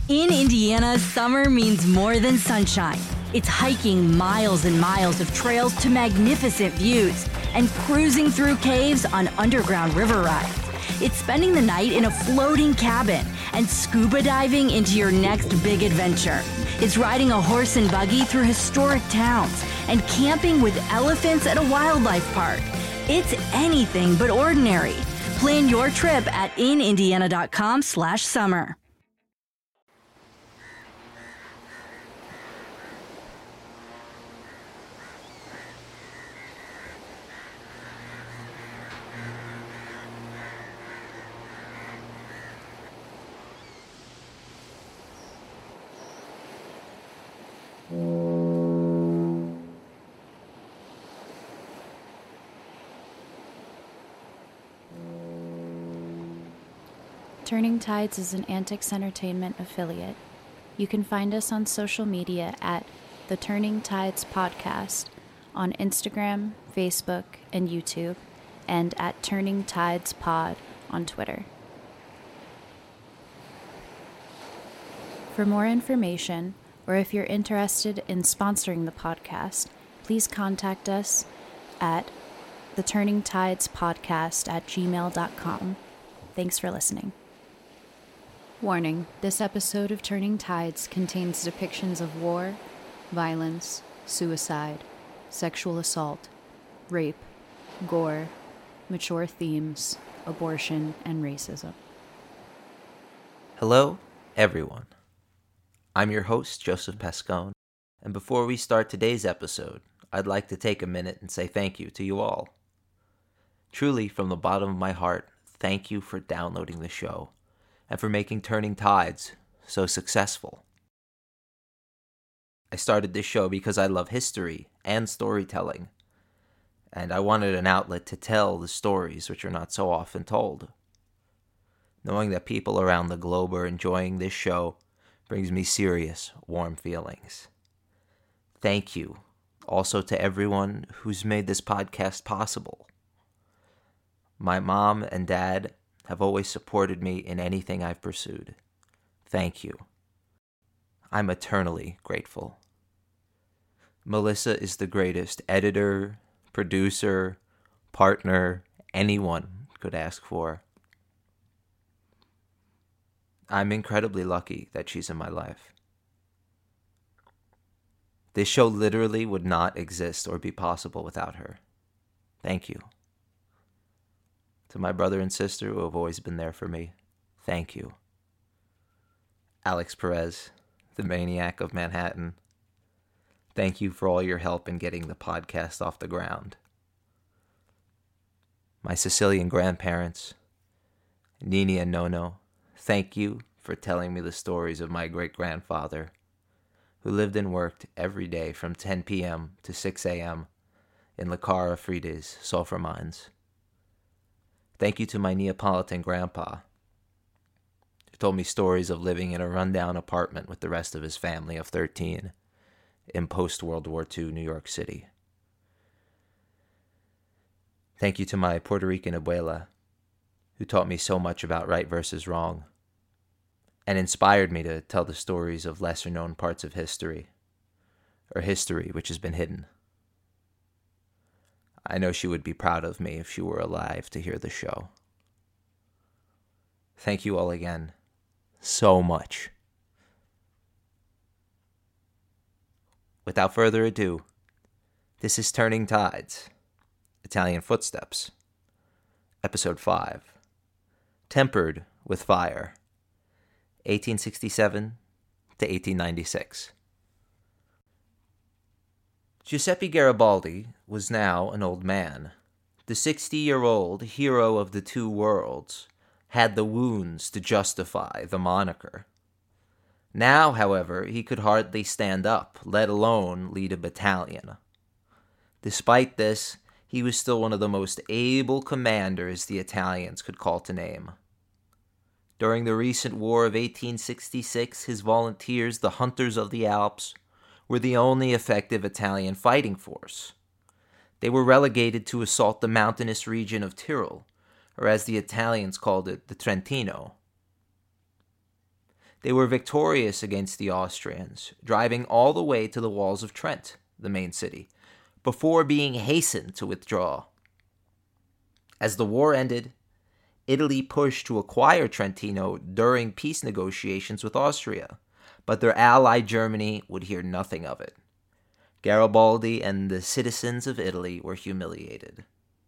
In Indiana, summer means more than sunshine. It's hiking miles and miles of trails to magnificent views and cruising through caves on underground river rides. It's spending the night in a floating cabin and scuba diving into your next big adventure. It's riding a horse and buggy through historic towns and camping with elephants at a wildlife park. It's anything but ordinary. Plan your trip at inindiana.com/summer. Turning Tides is an Antics Entertainment affiliate. You can find us on social media at The Turning Tides Podcast on Instagram, Facebook, and YouTube, and at Turning Tides Pod on Twitter. For more information, or if you're interested in sponsoring the podcast, please contact us at theturningtidespodcast@gmail.com. Thanks for listening. Warning, this episode of Turning Tides contains depictions of war, violence, suicide, sexual assault, rape, gore, mature themes, abortion, and racism. Hello, everyone. I'm your host, Joseph Pescone, and before we start today's episode, I'd like to take a minute and say thank you to you all. Truly, from the bottom of my heart, thank you for downloading the show and for making Turning Tides so successful. I started this show because I love history and storytelling, and I wanted an outlet to tell the stories which are not so often told. Knowing that people around the globe are enjoying this show brings me serious, warm feelings. Thank you also to everyone who's made this podcast possible. My mom and dad have always supported me in anything I've pursued. Thank you. I'm eternally grateful. Melissa is the greatest editor, producer, partner anyone could ask for. I'm incredibly lucky that she's in my life. This show literally would not exist or be possible without her. Thank you. To my brother and sister who have always been there for me, thank you. Alex Perez, the maniac of Manhattan, thank you for all your help in getting the podcast off the ground. My Sicilian grandparents, Nini and Nono, thank you for telling me the stories of my great-grandfather, who lived and worked every day from 10 p.m. to 6 a.m. in La Cara Frida's sulfur mines. Thank you to my Neapolitan grandpa, who told me stories of living in a rundown apartment with the rest of his family of 13 in post-World War II New York City. Thank you to my Puerto Rican abuela, who taught me so much about right versus wrong, and inspired me to tell the stories of lesser-known parts of history, or history which has been hidden. I know she would be proud of me if she were alive to hear the show. Thank you all again so much. Without further ado, this is Turning Tides, Italian Footsteps, Episode 5, Tempered with Fire, 1867 to 1896. Giuseppe Garibaldi was now an old man. The 60-year-old hero of the two worlds had the wounds to justify the moniker. Now, however, he could hardly stand up, let alone lead a battalion. Despite this, he was still one of the most able commanders the Italians could call to name. During the recent War of 1866, his volunteers, the Hunters of the Alps, were the only effective Italian fighting force. They were relegated to assault the mountainous region of Tyrol, or as the Italians called it, the Trentino. They were victorious against the Austrians, driving all the way to the walls of Trent, the main city, before being hastened to withdraw. As the war ended, Italy pushed to acquire Trentino during peace negotiations with Austria, but their ally Germany would hear nothing of it. Garibaldi and the citizens of Italy were humiliated.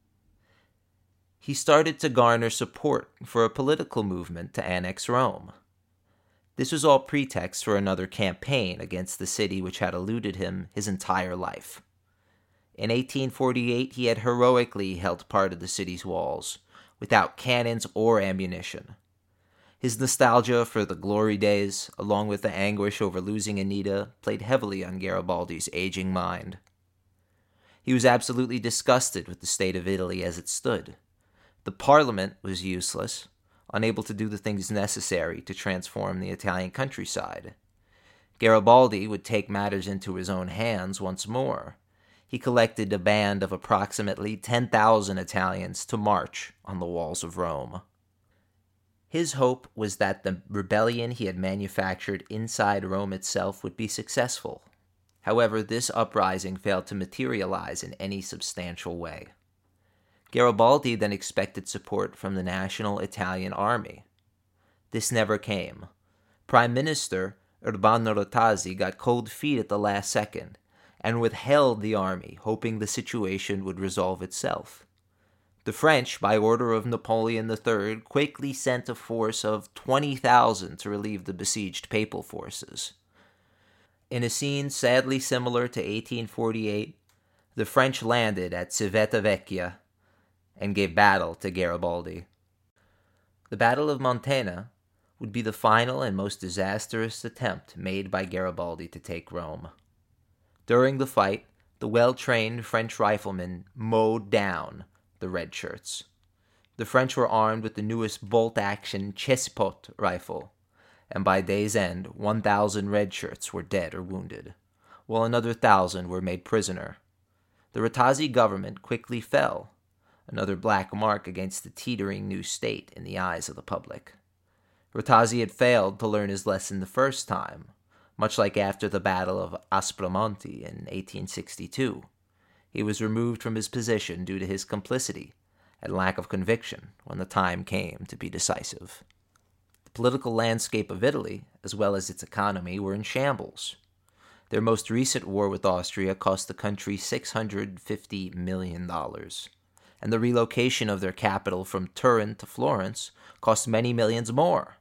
He started to garner support for a political movement to annex Rome. This was all pretext for another campaign against the city which had eluded him his entire life. In 1848, he had heroically held part of the city's walls, without cannons or ammunition. His nostalgia for the glory days, along with the anguish over losing Anita, played heavily on Garibaldi's aging mind. He was absolutely disgusted with the state of Italy as it stood. The parliament was useless, unable to do the things necessary to transform the Italian countryside. Garibaldi would take matters into his own hands once more. He collected a band of approximately 10,000 Italians to march on the walls of Rome. His hope was that the rebellion he had manufactured inside Rome itself would be successful. However, this uprising failed to materialize in any substantial way. Garibaldi then expected support from the National Italian Army. This never came. Prime Minister Urbano Rotasi got cold feet at the last second and withheld the army, hoping the situation would resolve itself. The French, by order of Napoleon III, quickly sent a force of 20,000 to relieve the besieged papal forces. In a scene sadly similar to 1848, the French landed at Civitavecchia and gave battle to Garibaldi. The Battle of Montana would be the final and most disastrous attempt made by Garibaldi to take Rome. During the fight, the well-trained French riflemen mowed down the red shirts. The French were armed with the newest bolt-action Chessepot rifle, and by day's end, 1,000 red shirts were dead or wounded, while another 1,000 were made prisoner. The Rotasi government quickly fell, another black mark against the teetering new state in the eyes of the public. Rotasi had failed to learn his lesson the first time, much like after the Battle of Aspromonte in 1862. He was removed from his position due to his complicity and lack of conviction when the time came to be decisive. The political landscape of Italy, as well as its economy, were in shambles. Their most recent war with Austria cost the country $650 million. And the relocation of their capital from Turin to Florence cost many millions more.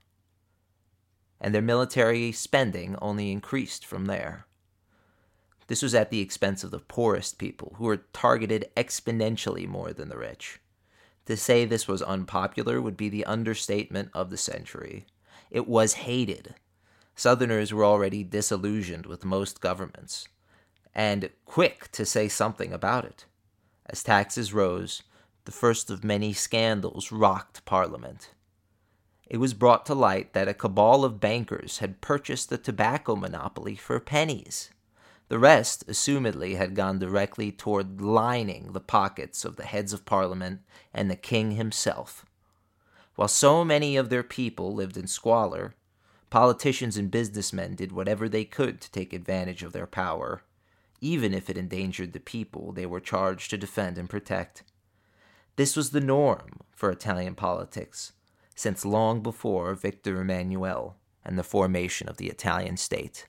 And their military spending only increased from there. This was at the expense of the poorest people, who were targeted exponentially more than the rich. To say this was unpopular would be the understatement of the century. It was hated. Southerners were already disillusioned with most governments, and quick to say something about it. As taxes rose, the first of many scandals rocked Parliament. It was brought to light that a cabal of bankers had purchased the tobacco monopoly for pennies. The rest, assumedly, had gone directly toward lining the pockets of the heads of Parliament and the king himself. While so many of their people lived in squalor, politicians and businessmen did whatever they could to take advantage of their power, even if it endangered the people they were charged to defend and protect. This was the norm for Italian politics since long before Victor Emmanuel and the formation of the Italian state.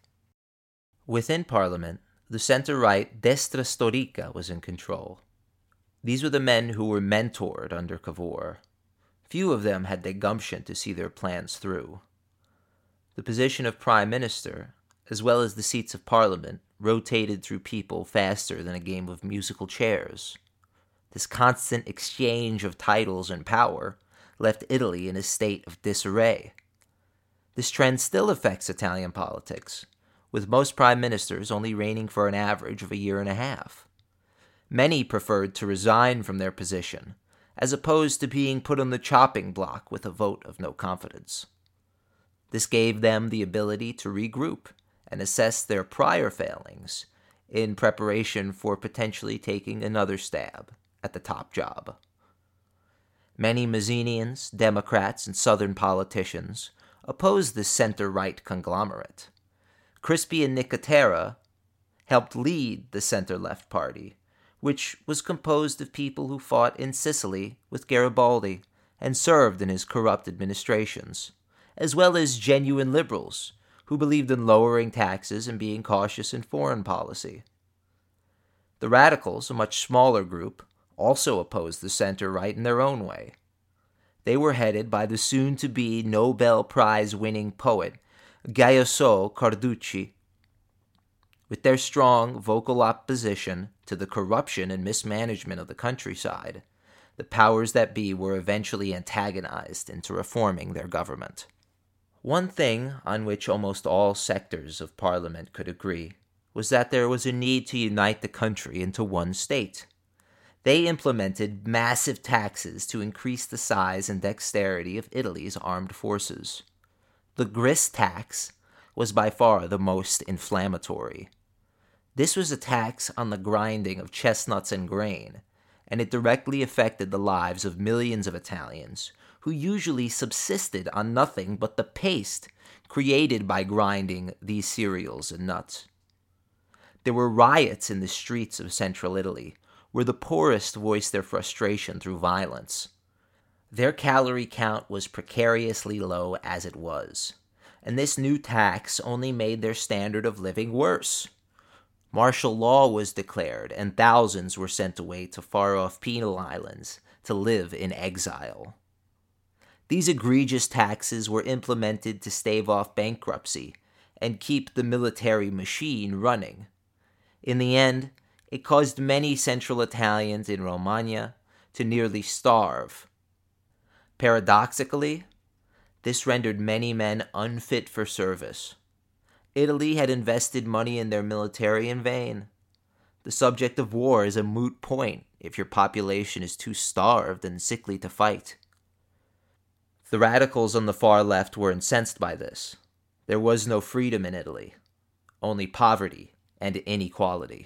Within Parliament, the center-right Destra Storica was in control. These were the men who were mentored under Cavour. Few of them had the gumption to see their plans through. The position of Prime Minister, as well as the seats of Parliament, rotated through people faster than a game of musical chairs. This constant exchange of titles and power left Italy in a state of disarray. This trend still affects Italian politics, with most prime ministers only reigning for an average of a year and a half. Many preferred to resign from their position, as opposed to being put on the chopping block with a vote of no confidence. This gave them the ability to regroup and assess their prior failings in preparation for potentially taking another stab at the top job. Many Mazzinians, Democrats, and Southern politicians opposed this center-right conglomerate. Crispi and Nicotera helped lead the center-left party, which was composed of people who fought in Sicily with Garibaldi and served in his corrupt administrations, as well as genuine liberals who believed in lowering taxes and being cautious in foreign policy. The radicals, a much smaller group, also opposed the center-right in their own way. They were headed by the soon-to-be Nobel Prize-winning poet Gayoso Carducci. With their strong vocal opposition to the corruption and mismanagement of the countryside, the powers that be were eventually antagonized into reforming their government. One thing on which almost all sectors of Parliament could agree was that there was a need to unite the country into one state. They implemented massive taxes to increase the size and dexterity of Italy's armed forces. The grist tax was by far the most inflammatory. This was a tax on the grinding of chestnuts and grain, and it directly affected the lives of millions of Italians who usually subsisted on nothing but the paste created by grinding these cereals and nuts. There were riots in the streets of central Italy, where the poorest voiced their frustration through violence. Their calorie count was precariously low as it was, and this new tax only made their standard of living worse. Martial law was declared, and thousands were sent away to far-off penal islands to live in exile. These egregious taxes were implemented to stave off bankruptcy and keep the military machine running. In the end, it caused many Central Italians in Romagna to nearly starve. Paradoxically, this rendered many men unfit for service. Italy had invested money in their military in vain. The subject of war is a moot point if your population is too starved and sickly to fight. The radicals on the far left were incensed by this. There was no freedom in Italy, only poverty and inequality.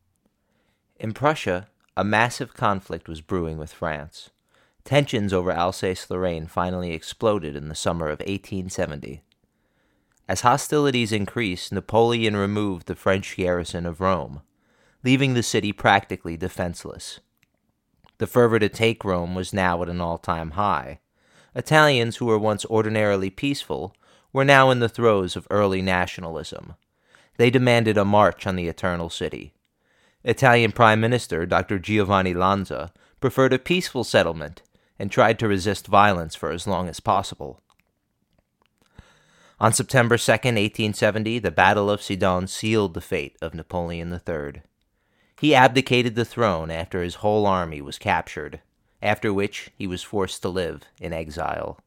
In Prussia, a massive conflict was brewing with France. Tensions over Alsace-Lorraine finally exploded in the summer of 1870. As hostilities increased, Napoleon removed the French garrison of Rome, leaving the city practically defenseless. The fervor to take Rome was now at an all-time high. Italians who were once ordinarily peaceful were now in the throes of early nationalism. They demanded a march on the Eternal City. Italian Prime Minister Dr. Giovanni Lanza preferred a peaceful settlement and tried to resist violence for as long as possible. On September 2, 1870, the Battle of Sedan sealed the fate of Napoleon III. He abdicated the throne after his whole army was captured, after which he was forced to live in exile.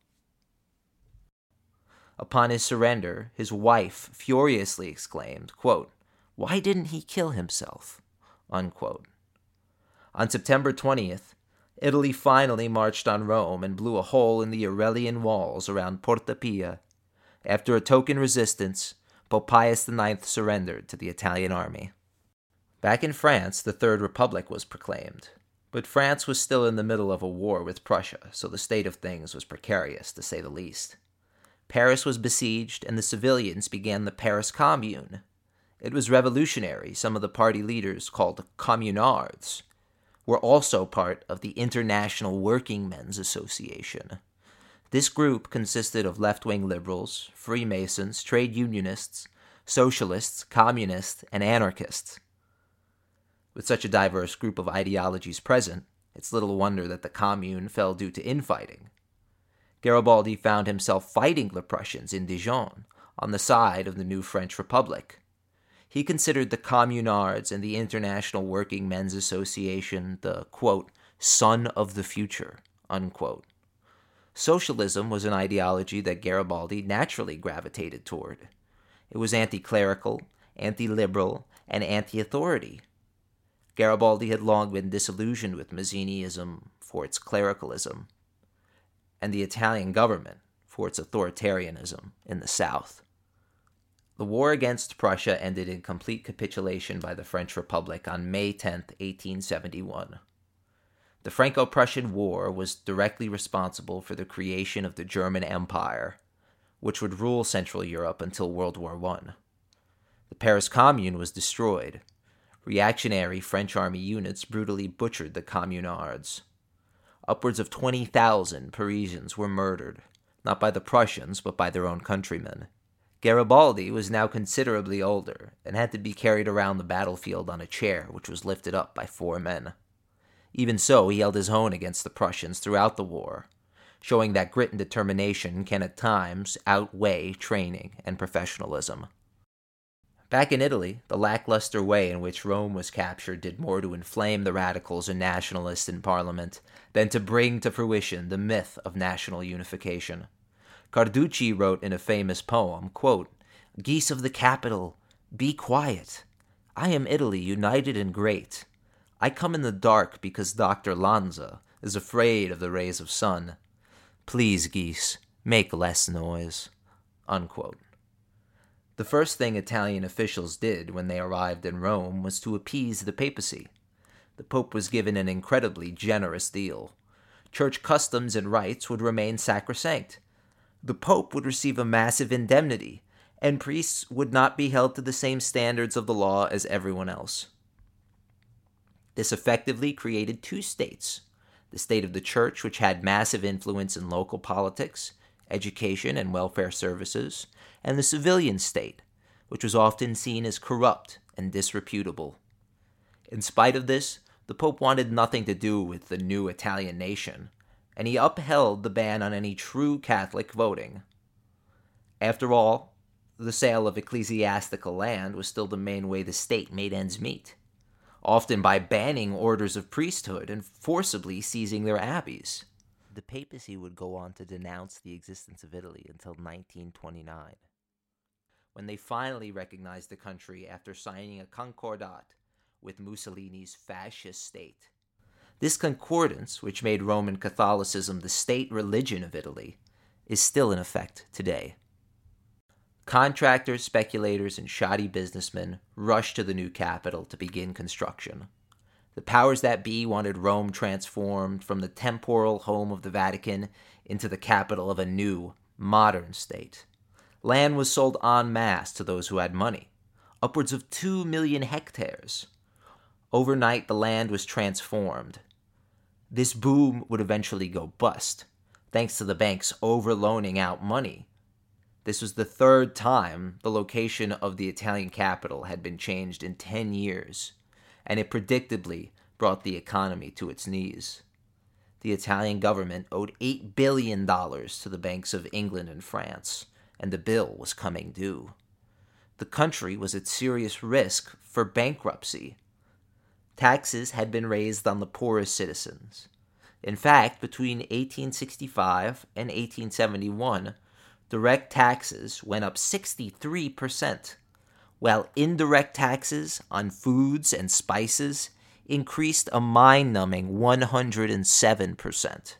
Upon his surrender, his wife furiously exclaimed, quote, "Why didn't he kill himself?" Unquote. On September 20th, Italy finally marched on Rome and blew a hole in the Aurelian walls around Porta Pia. After a token resistance, Pope Pius IX surrendered to the Italian army. Back in France, the Third Republic was proclaimed. But France was still in the middle of a war with Prussia, so the state of things was precarious, to say the least. Paris was besieged, and the civilians began the Paris Commune. It was revolutionary. Some of the party leaders, called communards, were also part of the International Working Men's Association. This group consisted of left-wing liberals, Freemasons, trade unionists, socialists, communists, and anarchists. With such a diverse group of ideologies present, it's little wonder that the Commune fell due to infighting. Garibaldi found himself fighting the Prussians in Dijon, on the side of the new French Republic. He considered the Communards and the International Working Men's Association the, quote, son of the future, unquote. Socialism was an ideology that Garibaldi naturally gravitated toward. It was anti-clerical, anti-liberal, and anti-authority. Garibaldi had long been disillusioned with Mazziniism for its clericalism, and the Italian government for its authoritarianism in the South. The war against Prussia ended in complete capitulation by the French Republic on May 10, 1871. The Franco-Prussian War was directly responsible for the creation of the German Empire, which would rule Central Europe until World War I. The Paris Commune was destroyed. Reactionary French army units brutally butchered the communards. Upwards of 20,000 Parisians were murdered, not by the Prussians, but by their own countrymen. Garibaldi was now considerably older and had to be carried around the battlefield on a chair which was lifted up by 4 men. Even so, he held his own against the Prussians throughout the war, showing that grit and determination can at times outweigh training and professionalism. Back in Italy, the lackluster way in which Rome was captured did more to inflame the radicals and nationalists in Parliament than to bring to fruition the myth of national unification. Carducci wrote in a famous poem, quote, "Geese of the capital, be quiet. I am Italy united and great. I come in the dark because Dr. Lanza is afraid of the rays of sun. Please, geese, make less noise." Unquote. The first thing Italian officials did when they arrived in Rome was to appease the papacy. The Pope was given an incredibly generous deal. Church customs and rites would remain sacrosanct. The Pope would receive a massive indemnity, and priests would not be held to the same standards of the law as everyone else. This effectively created 2 states: the state of the church, which had massive influence in local politics, education, and welfare services, and the civilian state, which was often seen as corrupt and disreputable. In spite of this, the Pope wanted nothing to do with the new Italian nation, and he upheld the ban on any true Catholic voting. After all, the sale of ecclesiastical land was still the main way the state made ends meet, often by banning orders of priesthood and forcibly seizing their abbeys. The papacy would go on to denounce the existence of Italy until 1929, when they finally recognized the country after signing a concordat with Mussolini's fascist state. This concordance, which made Roman Catholicism the state religion of Italy, is still in effect today. Contractors, speculators, and shoddy businessmen rushed to the new capital to begin construction. The powers that be wanted Rome transformed from the temporal home of the Vatican into the capital of a new, modern state. Land was sold en masse to those who had money, upwards of 2 million hectares. Overnight, the land was transformed. This boom would eventually go bust, thanks to the banks overloaning out money. This was the 3rd time the location of the Italian capital had been changed in 10 years, and it predictably brought the economy to its knees. The Italian government owed $8 billion to the banks of England and France, and the bill was coming due. The country was at serious risk for bankruptcy. Taxes had been raised on the poorest citizens. In fact, between 1865 and 1871, direct taxes went up 63%, while indirect taxes on foods and spices increased a mind-numbing 107%.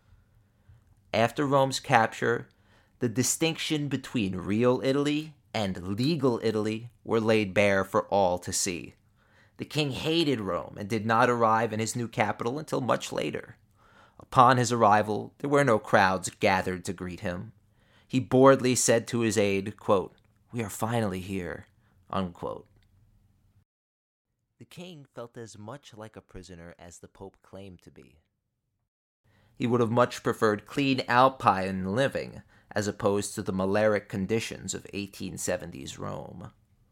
After Rome's capture, the distinction between real Italy and legal Italy were laid bare for all to see. The king hated Rome and did not arrive in his new capital until much later. Upon his arrival, there were no crowds gathered to greet him. He boredly said to his aide, quote, "We are finally here," unquote. The king felt as much like a prisoner as the Pope claimed to be. He would have much preferred clean Alpine living as opposed to the malaric conditions of 1870s Rome.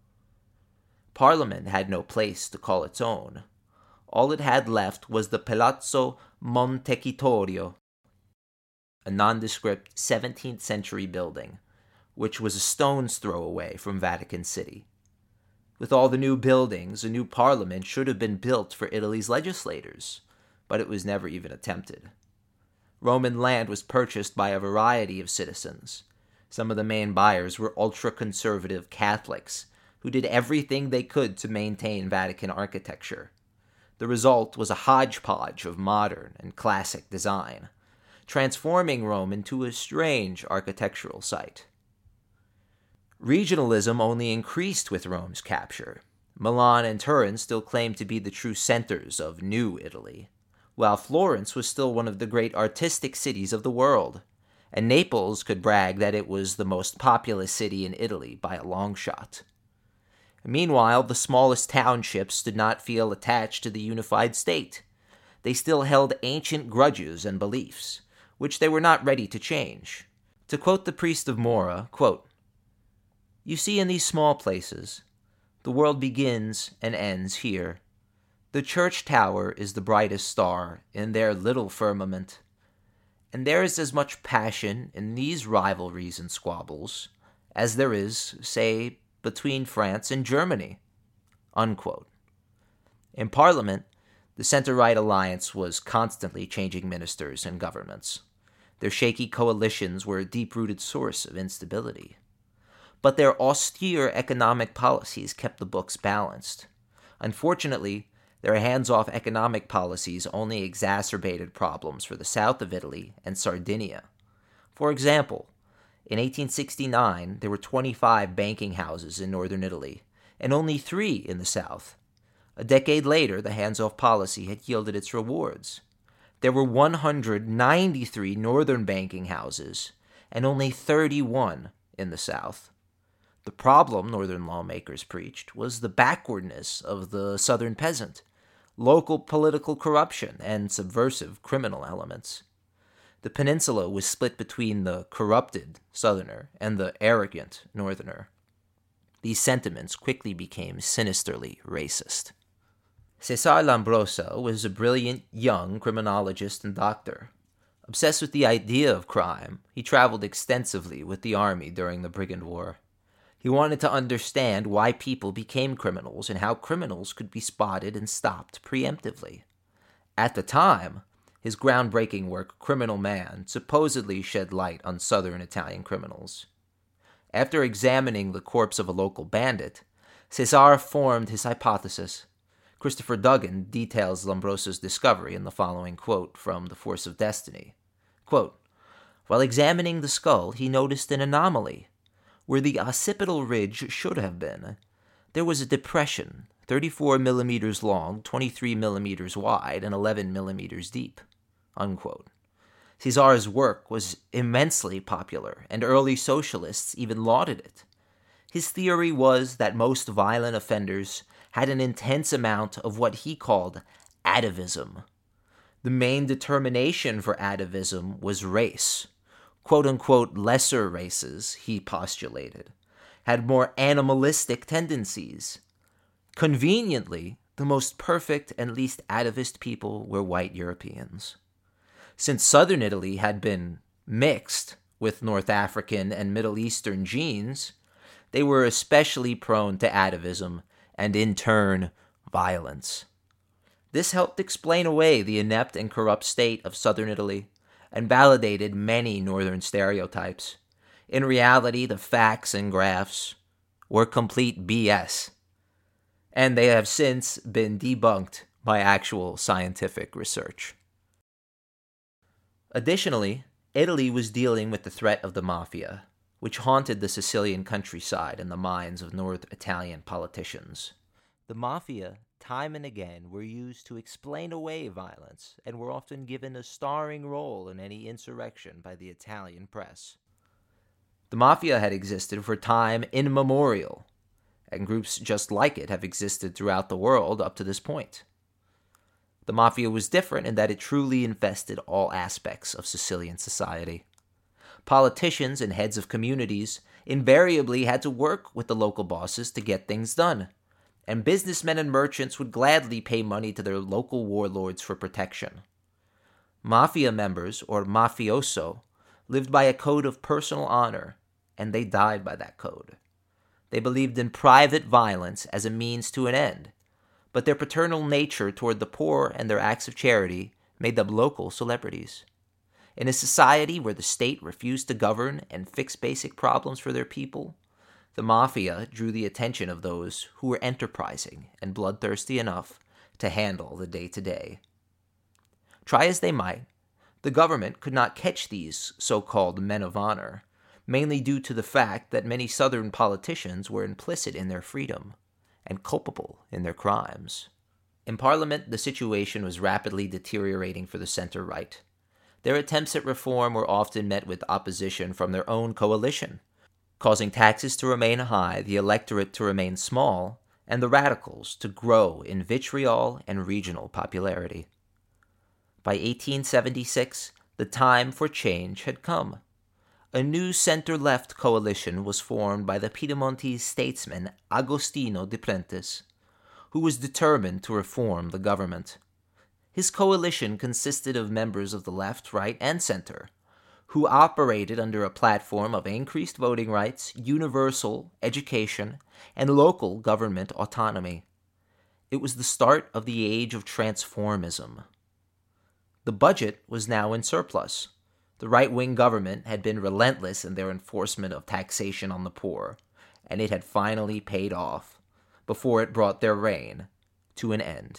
Parliament had no place to call its own. All it had left was the Palazzo Montecitorio, a nondescript 17th century building, which was a stone's throw away from Vatican City. With all the new buildings, a new parliament should have been built for Italy's legislators, but it was never even attempted. Roman land was purchased by a variety of citizens. Some of the main buyers were ultra-conservative Catholics who did everything they could to maintain Vatican architecture. The result was a hodgepodge of modern and classic design, transforming Rome into a strange architectural site. Regionalism only increased with Rome's capture. Milan and Turin still claimed to be the true centers of New Italy, while Florence was still one of the great artistic cities of the world, and Naples could brag that it was the most populous city in Italy by a long shot. Meanwhile, the smallest townships did not feel attached to the unified state. They still held ancient grudges and beliefs, which they were not ready to change. To quote the priest of Mora, quote, "You see in these small places, the world begins and ends here. The church tower is the brightest star in their little firmament. And there is as much passion in these rivalries and squabbles as there is, say, between France and Germany." Unquote. In Parliament, the center-right alliance was constantly changing ministers and governments. Their shaky coalitions were a deep-rooted source of instability. But their austere economic policies kept the books balanced. Unfortunately, their hands-off economic policies only exacerbated problems for the south of Italy and Sardinia. For example, in 1869, there were 25 banking houses in northern Italy, and only 3 in the south. A decade later, the hands-off policy had yielded its rewards. There were 193 northern banking houses, and only 31 in the south. The problem, northern lawmakers preached, was the backwardness of the southern peasant, local political corruption, and subversive criminal elements. The peninsula was split between the corrupted southerner and the arrogant northerner. These sentiments quickly became sinisterly racist. Cesare Lombroso was a brilliant young criminologist and doctor. Obsessed with the idea of crime, he traveled extensively with the army during the Brigand War. He wanted to understand why people became criminals and how criminals could be spotted and stopped preemptively. At the time, his groundbreaking work, Criminal Man, supposedly shed light on southern Italian criminals. After examining the corpse of a local bandit, Cesare formed his hypothesis. Christopher Duggan details Lombroso's discovery in the following quote from The Force of Destiny. Quote, "While examining the skull, he noticed an anomaly. Where the occipital ridge should have been, there was a depression, 34 millimeters long, 23 millimeters wide, and 11 millimeters deep." Unquote. Cesare's work was immensely popular, and early socialists even lauded it. His theory was that most violent offenders had an intense amount of what he called atavism. The main determination for atavism was race. Quote-unquote lesser races, he postulated, had more animalistic tendencies. Conveniently, the most perfect and least atavist people were white Europeans. Since southern Italy had been mixed with North African and Middle Eastern genes, they were especially prone to atavism and, in turn, violence. This helped explain away the inept and corrupt state of southern Italy and validated many northern stereotypes. In reality, the facts and graphs were complete BS, and they have since been debunked by actual scientific research. Additionally, Italy was dealing with the threat of the mafia, which haunted the Sicilian countryside and the minds of North Italian politicians. The mafia, time and again, were used to explain away violence and were often given a starring role in any insurrection by the Italian press. The mafia had existed for time immemorial, and groups just like it have existed throughout the world up to this point. The mafia was different in that it truly infested all aspects of Sicilian society. Politicians and heads of communities invariably had to work with the local bosses to get things done, and businessmen and merchants would gladly pay money to their local warlords for protection. Mafia members, or mafioso, lived by a code of personal honor, and they died by that code. They believed in private violence as a means to an end, but their paternal nature toward the poor and their acts of charity made them local celebrities. In a society where the state refused to govern and fix basic problems for their people, the mafia drew the attention of those who were enterprising and bloodthirsty enough to handle the day-to-day. Try as they might, the government could not catch these so-called men of honor, mainly due to the fact that many Southern politicians were implicit in their freedom and culpable in their crimes. In Parliament, the situation was rapidly deteriorating for the center-right. Their attempts at reform were often met with opposition from their own coalition, causing taxes to remain high, the electorate to remain small, and the radicals to grow in vitriol and regional popularity. By 1876, the time for change had come. A new center-left coalition was formed by the Piedmontese statesman Agostino de Prentice, who was determined to reform the government. His coalition consisted of members of the left, right, and center, who operated under a platform of increased voting rights, universal education, and local government autonomy. It was the start of the age of transformism. The budget was now in surplus. The right-wing government had been relentless in their enforcement of taxation on the poor, and it had finally paid off before it brought their reign to an end.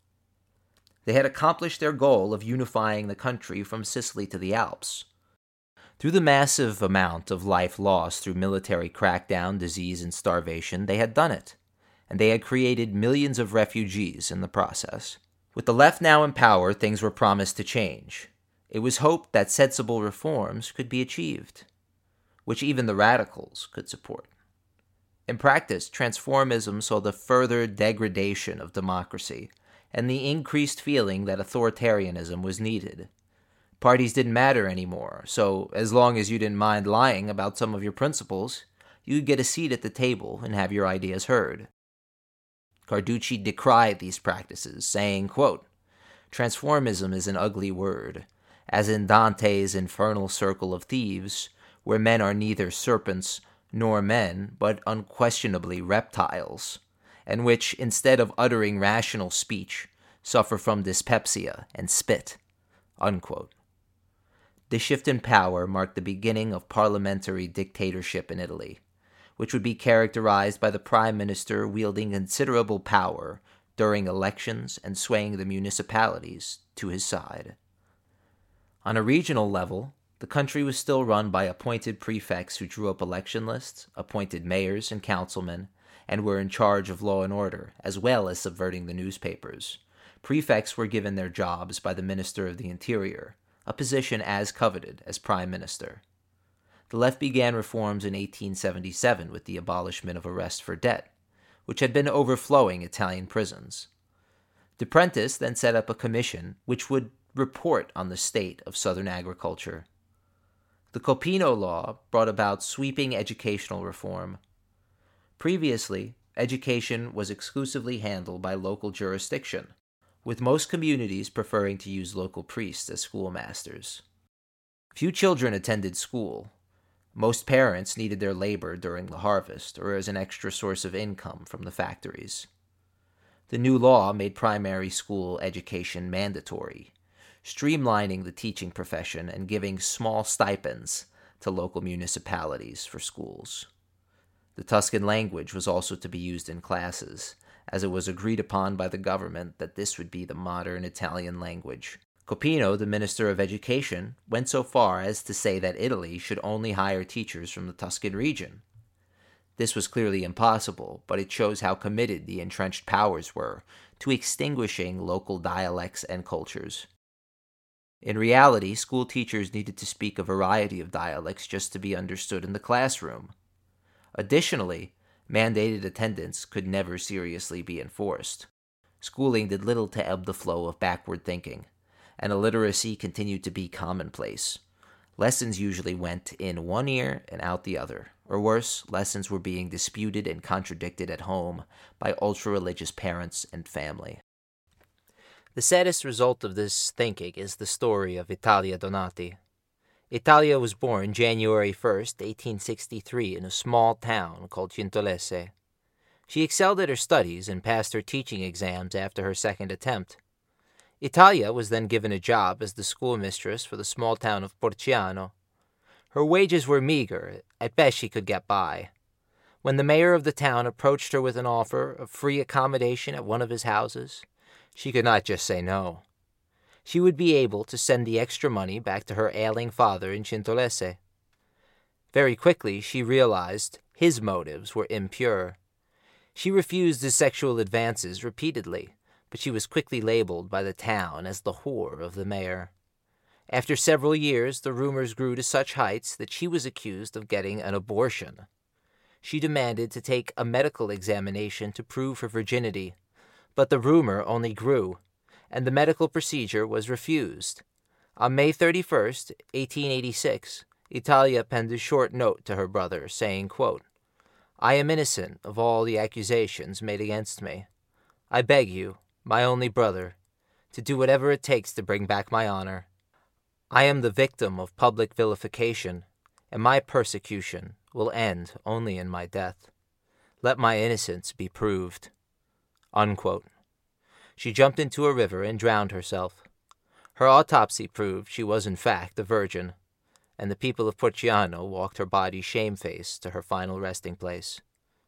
They had accomplished their goal of unifying the country from Sicily to the Alps. Through the massive amount of life lost through military crackdown, disease, and starvation, they had done it, and they had created millions of refugees in the process. With the left now in power, things were promised to change. It was hoped that sensible reforms could be achieved, which even the radicals could support. In practice, transformism saw the further degradation of democracy and the increased feeling that authoritarianism was needed. Parties didn't matter anymore, so as long as you didn't mind lying about some of your principles, you could get a seat at the table and have your ideas heard. Carducci decried these practices, saying, quote, "Transformism is an ugly word, as in Dante's infernal circle of thieves, where men are neither serpents nor men, but unquestionably reptiles, and which, instead of uttering rational speech, suffer from dyspepsia and spit." Unquote. This shift in power marked the beginning of parliamentary dictatorship in Italy, which would be characterized by the prime minister wielding considerable power during elections and swaying the municipalities to his side. On a regional level, the country was still run by appointed prefects who drew up election lists, appointed mayors and councilmen, and were in charge of law and order, as well as subverting the newspapers. Prefects were given their jobs by the Minister of the Interior, a position as coveted as Prime Minister. The left began reforms in 1877 with the abolishment of arrest for debt, which had been overflowing Italian prisons. De Prentice then set up a commission which would report on the state of Southern agriculture. The Copino Law brought about sweeping educational reform. Previously, education was exclusively handled by local jurisdiction, with most communities preferring to use local priests as schoolmasters. Few children attended school. Most parents needed their labor during the harvest or as an extra source of income from the factories. The new law made primary school education mandatory, streamlining the teaching profession and giving small stipends to local municipalities for schools. The Tuscan language was also to be used in classes, as it was agreed upon by the government that this would be the modern Italian language. Copino, the Minister of Education, went so far as to say that Italy should only hire teachers from the Tuscan region. This was clearly impossible, but it shows how committed the entrenched powers were to extinguishing local dialects and cultures. In reality, school teachers needed to speak a variety of dialects just to be understood in the classroom. Additionally, mandated attendance could never seriously be enforced. Schooling did little to ebb the flow of backward thinking, and illiteracy continued to be commonplace. Lessons usually went in one ear and out the other, or worse, lessons were being disputed and contradicted at home by ultra-religious parents and family. The saddest result of this thinking is the story of Italia Donati. Italia was born January 1st, 1863, in a small town called Cintolese. She excelled at her studies and passed her teaching exams after her second attempt. Italia was then given a job as the schoolmistress for the small town of Porciano. Her wages were meager. At best she could get by. When the mayor of the town approached her with an offer of free accommodation at one of his houses, she could not just say no. She would be able to send the extra money back to her ailing father in Cintolese. Very quickly, she realized his motives were impure. She refused his sexual advances repeatedly, but she was quickly labeled by the town as the whore of the mayor. After several years, the rumors grew to such heights that she was accused of getting an abortion. She demanded to take a medical examination to prove her virginity, but the rumor only grew, and the medical procedure was refused. On May 31st, 1886, Italia penned a short note to her brother saying, quote, "I am innocent of all the accusations made against me. I beg you, my only brother, to do whatever it takes to bring back my honor. I am the victim of public vilification, and my persecution will end only in my death. Let my innocence be proved." Unquote. She jumped into a river and drowned herself. Her autopsy proved she was in fact a virgin, and the people of Porciano walked her body shamefaced to her final resting place.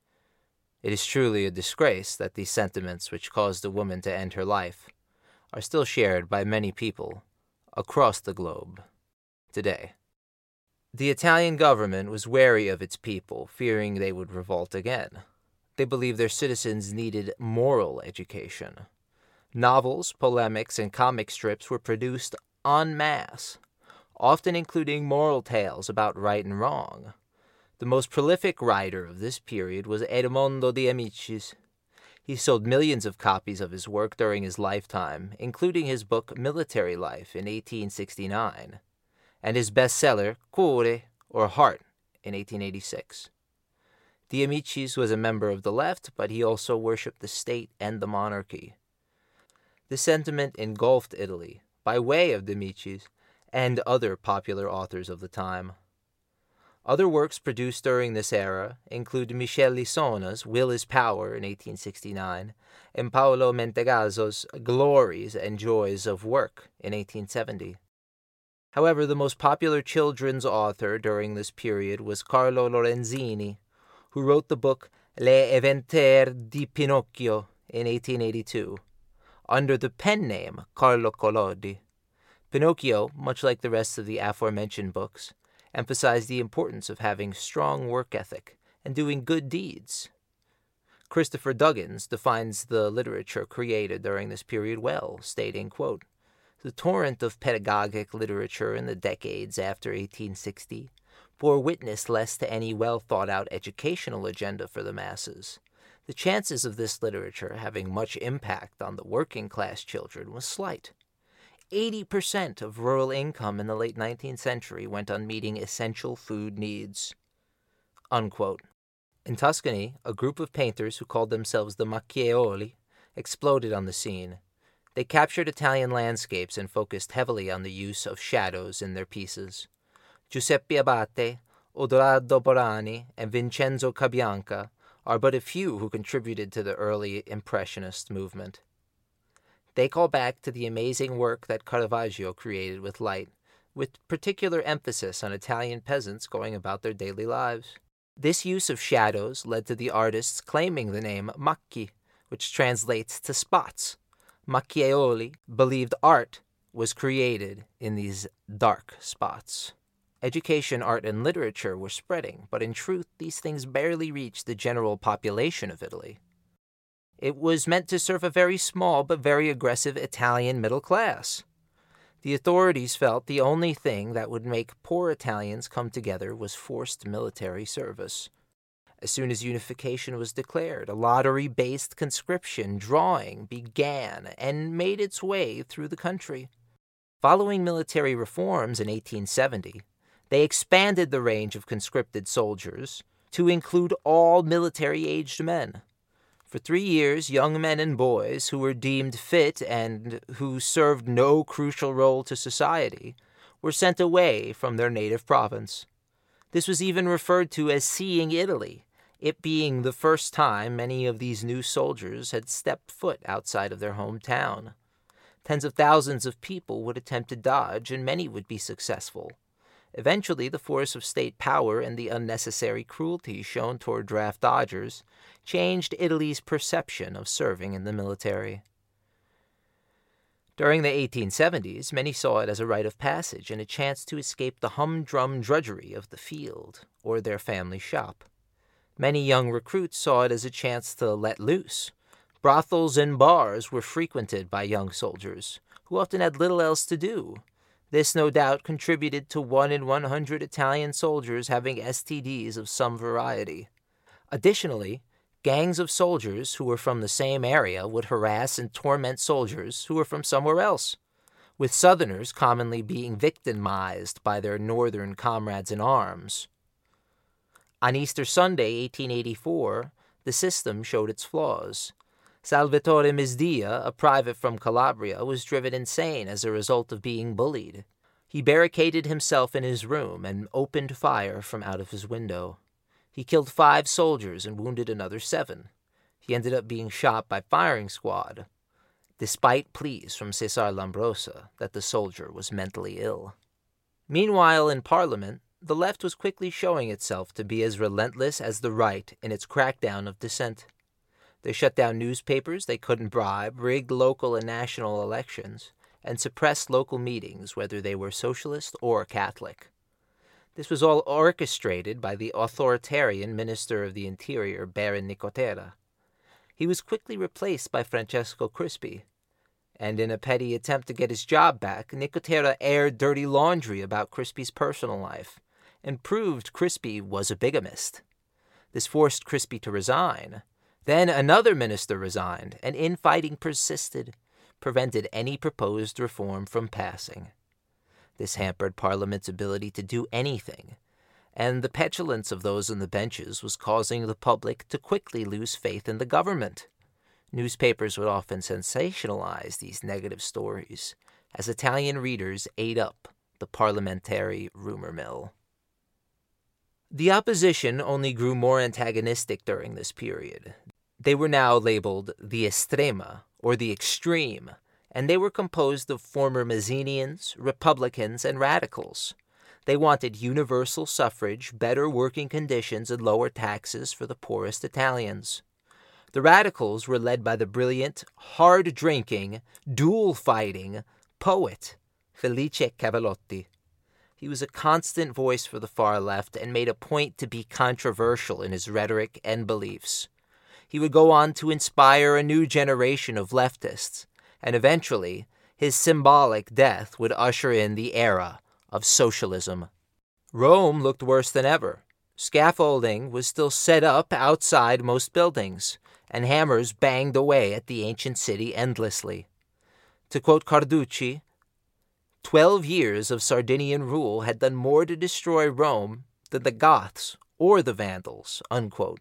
It is truly a disgrace that these sentiments which caused a woman to end her life are still shared by many people across the globe today. The Italian government was wary of its people, fearing they would revolt again. They believed their citizens needed moral education. Novels, polemics, and comic strips were produced en masse, often including moral tales about right and wrong. The most prolific writer of this period was Edmondo de Amicis. He sold millions of copies of his work during his lifetime, including his book Military Life in 1869, and his bestseller Cuore, or Heart, in 1886. De Amicis was a member of the left, but he also worshipped the state and the monarchy. This sentiment engulfed Italy, by way of De Amicis and other popular authors of the time. Other works produced during this era include Michel Lisona's Will is Power in 1869 and Paolo Mentegazzo's Glories and Joys of Work in 1870. However, the most popular children's author during this period was Carlo Lorenzini, who wrote the book Le Avventure di Pinocchio in 1882, under the pen name Carlo Collodi. Pinocchio, much like the rest of the aforementioned books, emphasized the importance of having strong work ethic and doing good deeds. Christopher Duggins defines the literature created during this period well, stating, quote, "The torrent of pedagogic literature in the decades after 1860 bore witness less to any well-thought-out educational agenda for the masses. The chances of this literature having much impact on the working-class children was slight. 80% of rural income in the late 19th century went on meeting essential food needs." Unquote. In Tuscany, a group of painters who called themselves the Macchiaioli exploded on the scene. They captured Italian landscapes and focused heavily on the use of shadows in their pieces. Giuseppe Abate, Odoardo Borani, and Vincenzo Cabianca are but a few who contributed to the early Impressionist movement. They call back to the amazing work that Caravaggio created with light, with particular emphasis on Italian peasants going about their daily lives. This use of shadows led to the artists claiming the name Macchi, which translates to spots. Macchiaioli believed art was created in these dark spots. Education, art, and literature were spreading, but in truth, these things barely reached the general population of Italy. It was meant to serve a very small but very aggressive Italian middle class. The authorities felt the only thing that would make poor Italians come together was forced military service. As soon as unification was declared, a lottery-based conscription drawing began and made its way through the country. Following military reforms in 1870, they expanded the range of conscripted soldiers to include all military-aged men. For 3 years, young men and boys who were deemed fit and who served no crucial role to society were sent away from their native province. This was even referred to as Seeing Italy, it being the first time many of these new soldiers had stepped foot outside of their hometown. Tens of thousands of people would attempt to dodge, and many would be successful. Eventually, the force of state power and the unnecessary cruelty shown toward draft dodgers changed Italy's perception of serving in the military. During the 1870s, many saw it as a rite of passage and a chance to escape the humdrum drudgery of the field or their family shop. Many young recruits saw it as a chance to let loose. Brothels and bars were frequented by young soldiers, who often had little else to do. This no doubt contributed to 1 in 100 Italian soldiers having STDs of some variety. Additionally, gangs of soldiers who were from the same area would harass and torment soldiers who were from somewhere else, with Southerners commonly being victimized by their northern comrades in arms. On Easter Sunday, 1884, the system showed its flaws. Salvatore Mizdia, a private from Calabria, was driven insane as a result of being bullied. He barricaded himself in his room and opened fire from out of his window. He killed 5 soldiers and wounded another 7. He ended up being shot by firing squad, despite pleas from Cesar Lombrosa that the soldier was mentally ill. Meanwhile, in Parliament, the left was quickly showing itself to be as relentless as the right in its crackdown of dissent. They shut down newspapers they couldn't bribe, rigged local and national elections, and suppressed local meetings, whether they were socialist or Catholic. This was all orchestrated by the authoritarian Minister of the Interior, Baron Nicotera. He was quickly replaced by Francesco Crispi, and in a petty attempt to get his job back, Nicotera aired dirty laundry about Crispi's personal life, and proved Crispi was a bigamist. This forced Crispi to resign. Then another minister resigned, and infighting persisted, prevented any proposed reform from passing. This hampered Parliament's ability to do anything, and the petulance of those on the benches was causing the public to quickly lose faith in the government. Newspapers would often sensationalize these negative stories, as Italian readers ate up the parliamentary rumor mill. The opposition only grew more antagonistic during this period. They were now labeled the Estrema, or the Extreme, and they were composed of former Mazzinians, Republicans, and Radicals. They wanted universal suffrage, better working conditions, and lower taxes for the poorest Italians. The Radicals were led by the brilliant, hard-drinking, duel-fighting poet Felice Cavallotti. He was a constant voice for the far left and made a point to be controversial in his rhetoric and beliefs. He would go on to inspire a new generation of leftists, and eventually, his symbolic death would usher in the era of socialism. Rome looked worse than ever. Scaffolding was still set up outside most buildings, and hammers banged away at the ancient city endlessly. To quote Carducci, 12 years of Sardinian rule had done more to destroy Rome than the Goths or the Vandals, unquote.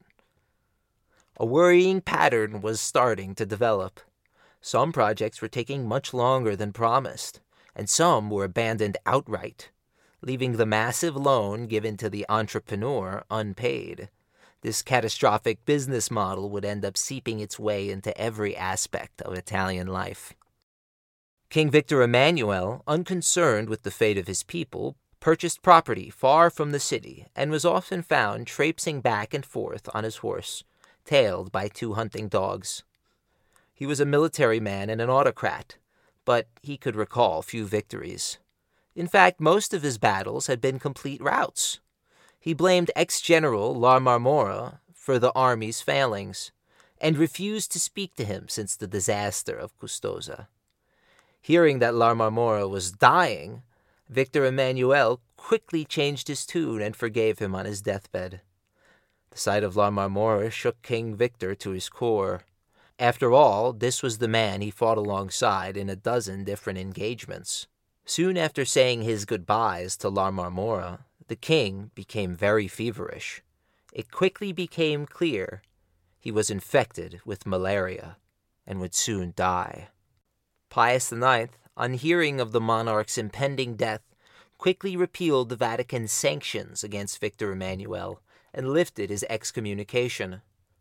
A worrying pattern was starting to develop. Some projects were taking much longer than promised, and some were abandoned outright, leaving the massive loan given to the entrepreneur unpaid. This catastrophic business model would end up seeping its way into every aspect of Italian life. King Victor Emmanuel, unconcerned with the fate of his people, purchased property far from the city and was often found traipsing back and forth on his horse, tailed by 2 hunting dogs. He was a military man and an autocrat, but he could recall few victories. In fact, most of his battles had been complete routs. He blamed ex-general La Marmora for the army's failings, and refused to speak to him since the disaster of Custoza. Hearing that La Marmora was dying, Victor Emmanuel quickly changed his tune and forgave him on his deathbed. The sight of La Marmora shook King Victor to his core. After all, this was the man he fought alongside in a dozen different engagements. Soon after saying his goodbyes to La Marmora, the king became very feverish. It quickly became clear he was infected with malaria and would soon die. Pius IX, on hearing of the monarch's impending death, quickly repealed the Vatican's sanctions against Victor Emmanuel and lifted his excommunication.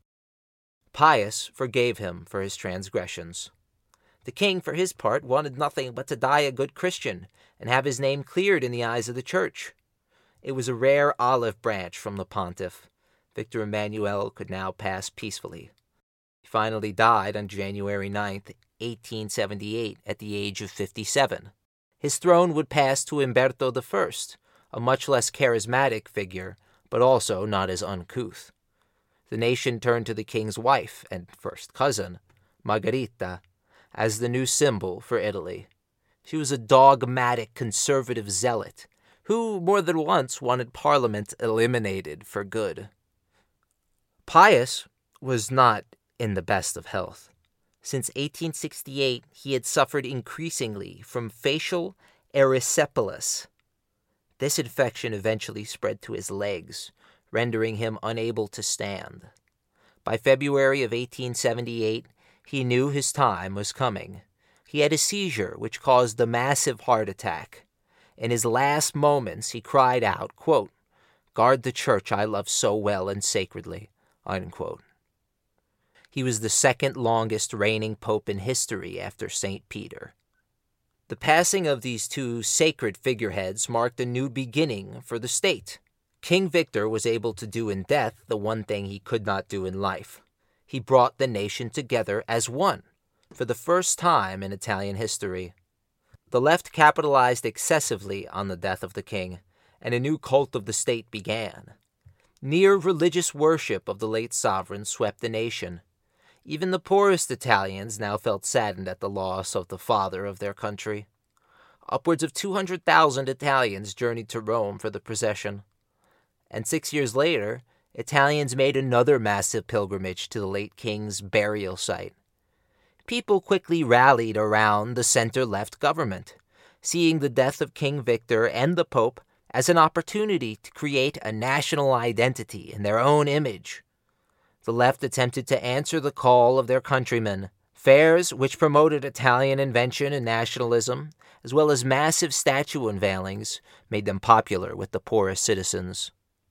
Pius forgave him for his transgressions. The king, for his part, wanted nothing but to die a good Christian and have his name cleared in the eyes of the church. It was a rare olive branch from the pontiff. Victor Emmanuel could now pass peacefully. He finally died on January 9th, 1878, at the age of 57. His throne would pass to Umberto I, a much less charismatic figure, but also not as uncouth. The nation turned to the king's wife and first cousin, Margherita, as the new symbol for Italy. She was a dogmatic conservative zealot who more than once wanted Parliament eliminated for good. Pius was not in the best of health. Since 1868, he had suffered increasingly from facial erysipelas. This infection eventually spread to his legs, rendering him unable to stand. By February of 1878, he knew his time was coming. He had a seizure which caused a massive heart attack. In his last moments, he cried out, quote, "Guard the church I love so well and sacredly," unquote. He was the second longest reigning pope in history after St. Peter. The passing of these two sacred figureheads marked a new beginning for the state. King Victor was able to do in death the one thing he could not do in life. He brought the nation together as one, for the first time in Italian history. The left capitalized excessively on the death of the king, and a new cult of the state began. Near religious worship of the late sovereign swept the nation. Even the poorest Italians now felt saddened at the loss of the father of their country. Upwards of 200,000 Italians journeyed to Rome for the procession. And 6 years later, Italians made another massive pilgrimage to the late king's burial site. People quickly rallied around the center-left government, seeing the death of King Victor and the Pope as an opportunity to create a national identity in their own image. The left attempted to answer the call of their countrymen. Fairs which promoted Italian invention and nationalism, as well as massive statue unveilings, made them popular with the poorest citizens.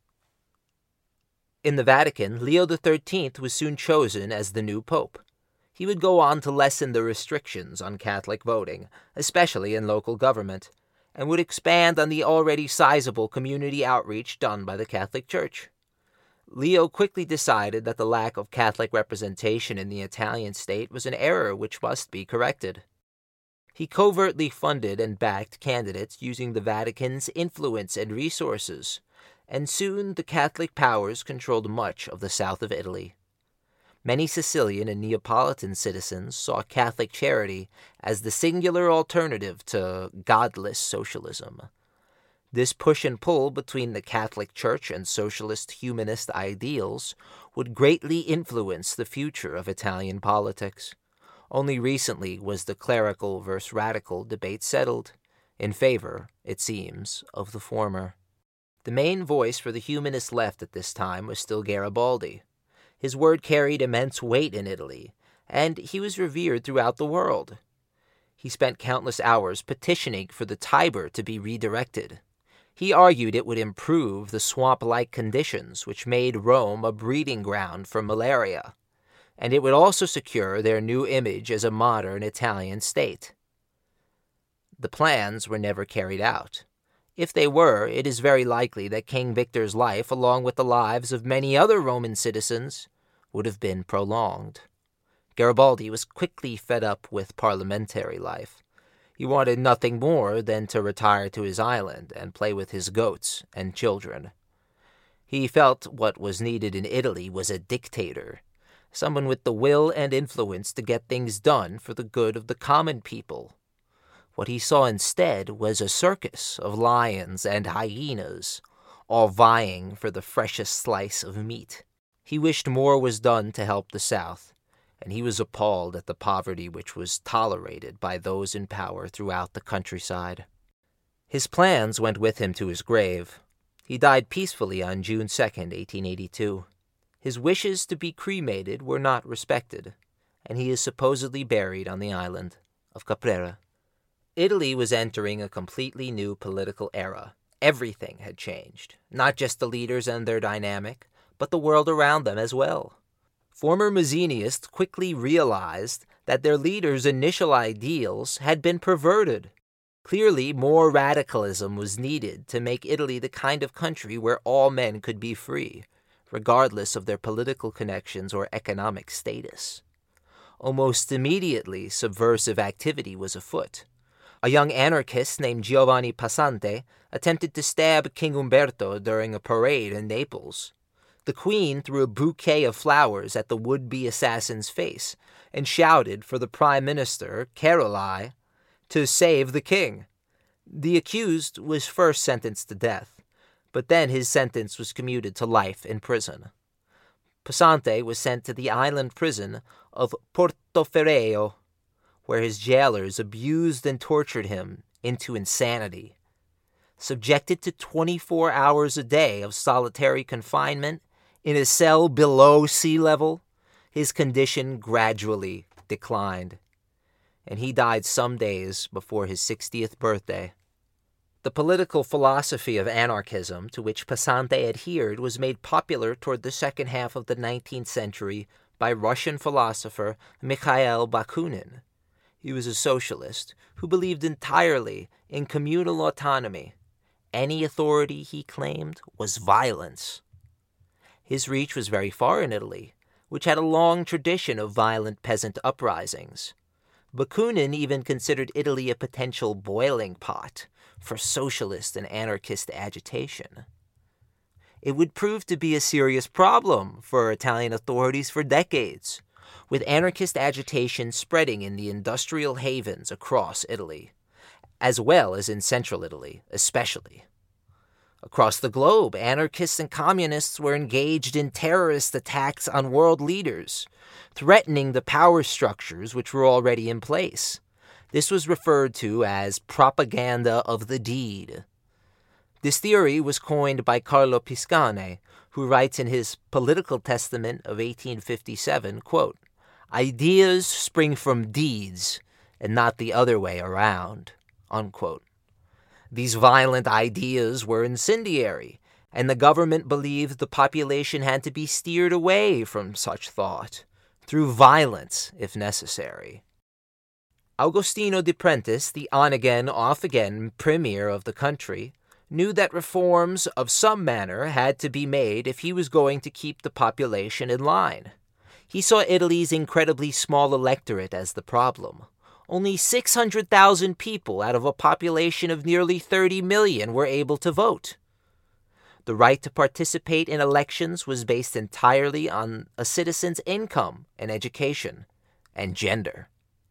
In the Vatican, Leo XIII was soon chosen as the new pope. He would go on to lessen the restrictions on Catholic voting, especially in local government, and would expand on the already sizable community outreach done by the Catholic Church. Leo quickly decided that the lack of Catholic representation in the Italian state was an error which must be corrected. He covertly funded and backed candidates using the Vatican's influence and resources, and soon the Catholic powers controlled much of the south of Italy. Many Sicilian and Neapolitan citizens saw Catholic charity as the singular alternative to godless socialism. This push and pull between the Catholic Church and socialist humanist ideals would greatly influence the future of Italian politics. Only recently was the clerical versus radical debate settled, in favor, it seems, of the former. The main voice for the humanist left at this time was still Garibaldi. His word carried immense weight in Italy, and he was revered throughout the world. He spent countless hours petitioning for the Tiber to be redirected. He argued it would improve the swamp-like conditions which made Rome a breeding ground for malaria, and it would also secure their new image as a modern Italian state. The plans were never carried out. If they were, it is very likely that King Victor's life, along with the lives of many other Roman citizens, would have been prolonged. Garibaldi was quickly fed up with parliamentary life. He wanted nothing more than to retire to his island and play with his goats and children. He felt what was needed in Italy was a dictator, someone with the will and influence to get things done for the good of the common people. What he saw instead was a circus of lions and hyenas, all vying for the freshest slice of meat. He wished more was done to help the South, and he was appalled at the poverty which was tolerated by those in power throughout the countryside. His plans went with him to his grave. He died peacefully on June 2nd, 1882. His wishes to be cremated were not respected, and he is supposedly buried on the island of Caprera. Italy was entering a completely new political era. Everything had changed, not just the leaders and their dynamic, but the world around them as well. Former Mazziniists quickly realized that their leaders' initial ideals had been perverted. Clearly, more radicalism was needed to make Italy the kind of country where all men could be free, regardless of their political connections or economic status. Almost immediately, subversive activity was afoot. A young anarchist named Giovanni Passante attempted to stab King Umberto during a parade in Naples. The Queen threw a bouquet of flowers at the would-be assassin's face and shouted for the Prime Minister, Caroli, to save the king. The accused was first sentenced to death, but then his sentence was commuted to life in prison. Passante was sent to the island prison of Portoferreo, where his jailers abused and tortured him into insanity. Subjected to 24 hours a day of solitary confinement in a cell below sea level, his condition gradually declined, and he died some days before his 60th birthday. The political philosophy of anarchism to which Passante adhered was made popular toward the second half of the 19th century by Russian philosopher Mikhail Bakunin. He was a socialist who believed entirely in communal autonomy. Any authority, he claimed, was violence. His reach was very far in Italy, which had a long tradition of violent peasant uprisings. Bakunin even considered Italy a potential boiling pot for socialist and anarchist agitation. It would prove to be a serious problem for Italian authorities for decades, with anarchist agitation spreading in the industrial havens across Italy, as well as in central Italy, especially. Across the globe, anarchists and communists were engaged in terrorist attacks on world leaders, threatening the power structures which were already in place. This was referred to as propaganda of the deed. This theory was coined by Carlo Piscane, who writes in his Political Testament of 1857, quote, "Ideas spring from deeds, and not the other way around," unquote. These violent ideas were incendiary, and the government believed the population had to be steered away from such thought, through violence if necessary. Agostino de Prentice, the on-again, off-again premier of the country, knew that reforms of some manner had to be made if he was going to keep the population in line. He saw Italy's incredibly small electorate as the problem. Only 600,000 people out of a population of nearly 30 million were able to vote. The right to participate in elections was based entirely on a citizen's income and education and gender.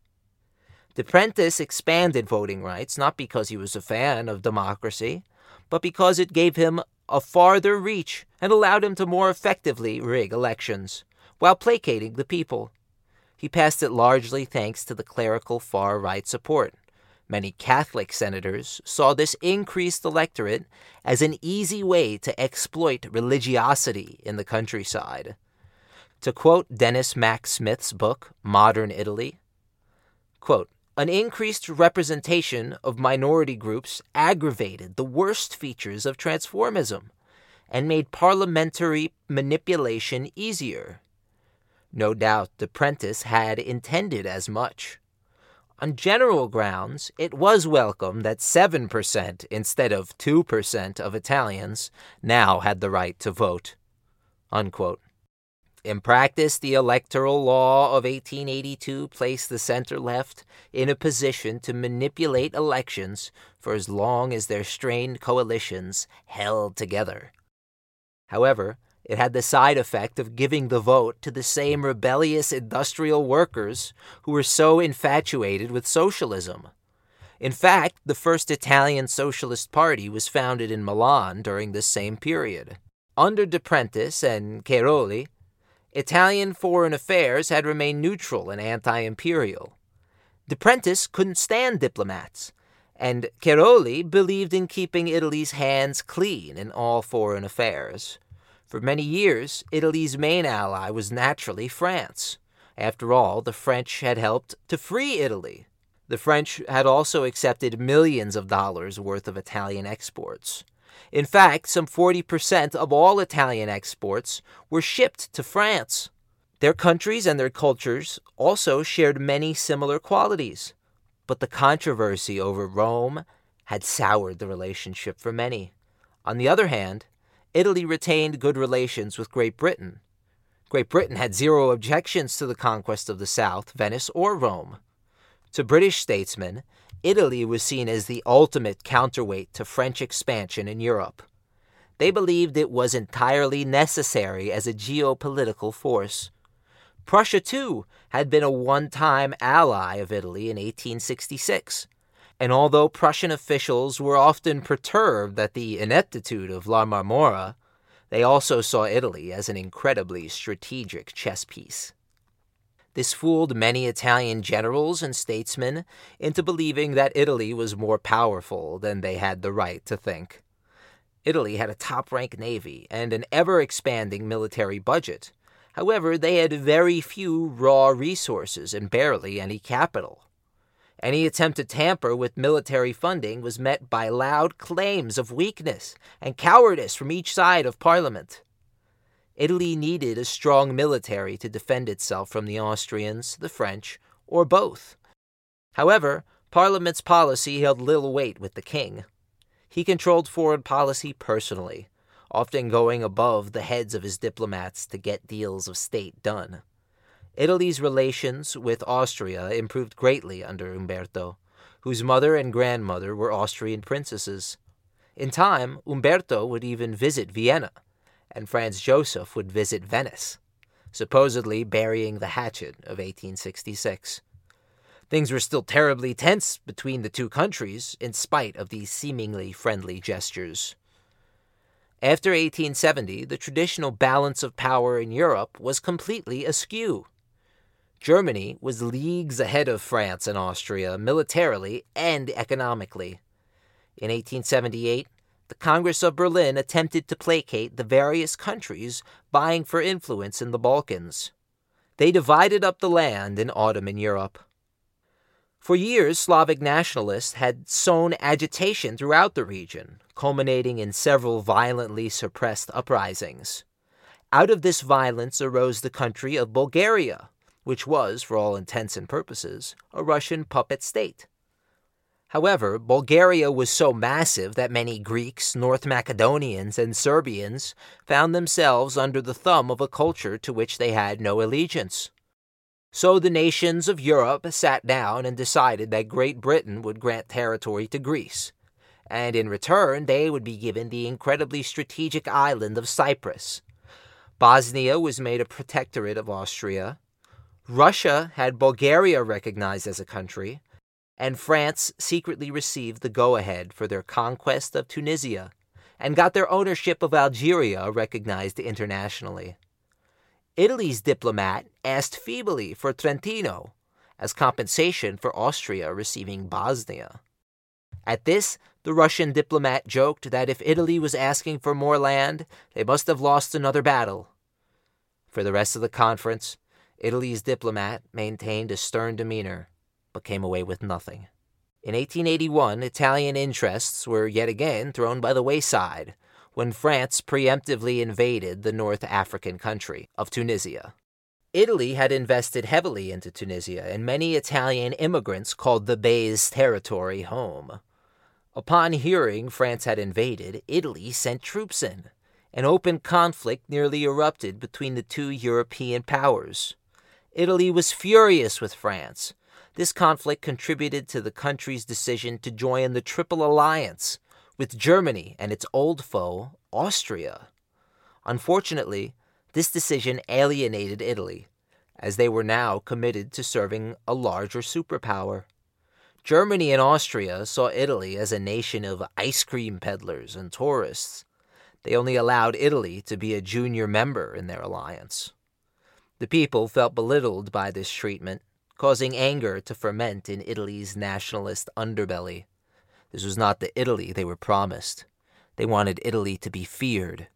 De Prentice expanded voting rights not because he was a fan of democracy, but because it gave him a farther reach and allowed him to more effectively rig elections, while placating the people. He passed it largely thanks to the clerical far-right support. Many Catholic senators saw this increased electorate as an easy way to exploit religiosity in the countryside. To quote Dennis Mack Smith's book, Modern Italy, quote, "An increased representation of minority groups aggravated the worst features of transformism and made parliamentary manipulation easier." No doubt De Prentice had intended as much. On general grounds, it was welcome that 7% instead of 2% of Italians now had the right to vote. Unquote. In practice, the electoral law of 1882 placed the center-left in a position to manipulate elections for as long as their strained coalitions held together. However, it had the side effect of giving the vote to the same rebellious industrial workers who were so infatuated with socialism. In fact, the first Italian Socialist Party was founded in Milan during this same period. Under De Prentice and Cairoli, Italian foreign affairs had remained neutral and anti-imperial. De Prentice couldn't stand diplomats, and Cairoli believed in keeping Italy's hands clean in all foreign affairs. For many years, Italy's main ally was naturally France. After all, the French had helped to free Italy. The French had also accepted millions of dollars worth of Italian exports. In fact, some 40% of all Italian exports were shipped to France. Their countries and their cultures also shared many similar qualities, but the controversy over Rome had soured the relationship for many. On the other hand, Italy retained good relations with Great Britain. Great Britain had zero objections to the conquest of the South, Venice, or Rome. To British statesmen, Italy was seen as the ultimate counterweight to French expansion in Europe. They believed it was entirely necessary as a geopolitical force. Prussia, too, had been a one-time ally of Italy in 1866. And although Prussian officials were often perturbed at the ineptitude of La Marmora, they also saw Italy as an incredibly strategic chess piece. This fooled many Italian generals and statesmen into believing that Italy was more powerful than they had the right to think. Italy had a top-ranked navy and an ever-expanding military budget. However, they had very few raw resources and barely any capital. Any attempt to tamper with military funding was met by loud claims of weakness and cowardice from each side of Parliament. Italy needed a strong military to defend itself from the Austrians, the French, or both. However, Parliament's policy held little weight with the king. He controlled foreign policy personally, often going above the heads of his diplomats to get deals of state done. Italy's relations with Austria improved greatly under Umberto, whose mother and grandmother were Austrian princesses. In time, Umberto would even visit Vienna, and Franz Joseph would visit Venice, supposedly burying the hatchet of 1866. Things were still terribly tense between the two countries, in spite of these seemingly friendly gestures. After 1870, the traditional balance of power in Europe was completely askew. Germany was leagues ahead of France and Austria militarily and economically. In 1878, the Congress of Berlin attempted to placate the various countries vying for influence in the Balkans. They divided up the land in Ottoman Europe. For years, Slavic nationalists had sown agitation throughout the region, culminating in several violently suppressed uprisings. Out of this violence arose the country of Bulgaria, which was, for all intents and purposes, a Russian puppet state. However, Bulgaria was so massive that many Greeks, North Macedonians, and Serbians found themselves under the thumb of a culture to which they had no allegiance. So the nations of Europe sat down and decided that Great Britain would grant territory to Greece, and in return they would be given the incredibly strategic island of Cyprus. Bosnia was made a protectorate of Austria. Russia had Bulgaria recognized as a country, and France secretly received the go-ahead for their conquest of Tunisia and got their ownership of Algeria recognized internationally. Italy's diplomat asked feebly for Trentino as compensation for Austria receiving Bosnia. At this, the Russian diplomat joked that if Italy was asking for more land, they must have lost another battle. For the rest of the conference, Italy's diplomat maintained a stern demeanor, but came away with nothing. In 1881, Italian interests were yet again thrown by the wayside when France preemptively invaded the North African country of Tunisia. Italy had invested heavily into Tunisia, and many Italian immigrants called the Bey's territory home. Upon hearing France had invaded, Italy sent troops in. An open conflict nearly erupted between the two European powers. Italy was furious with France. This conflict contributed to the country's decision to join the Triple Alliance with Germany and its old foe, Austria. Unfortunately, this decision alienated Italy, as they were now committed to serving a larger superpower. Germany and Austria saw Italy as a nation of ice cream peddlers and tourists. They only allowed Italy to be a junior member in their alliance. The people felt belittled by this treatment, causing anger to ferment in Italy's nationalist underbelly. This was not the Italy they were promised. They wanted Italy to be feared.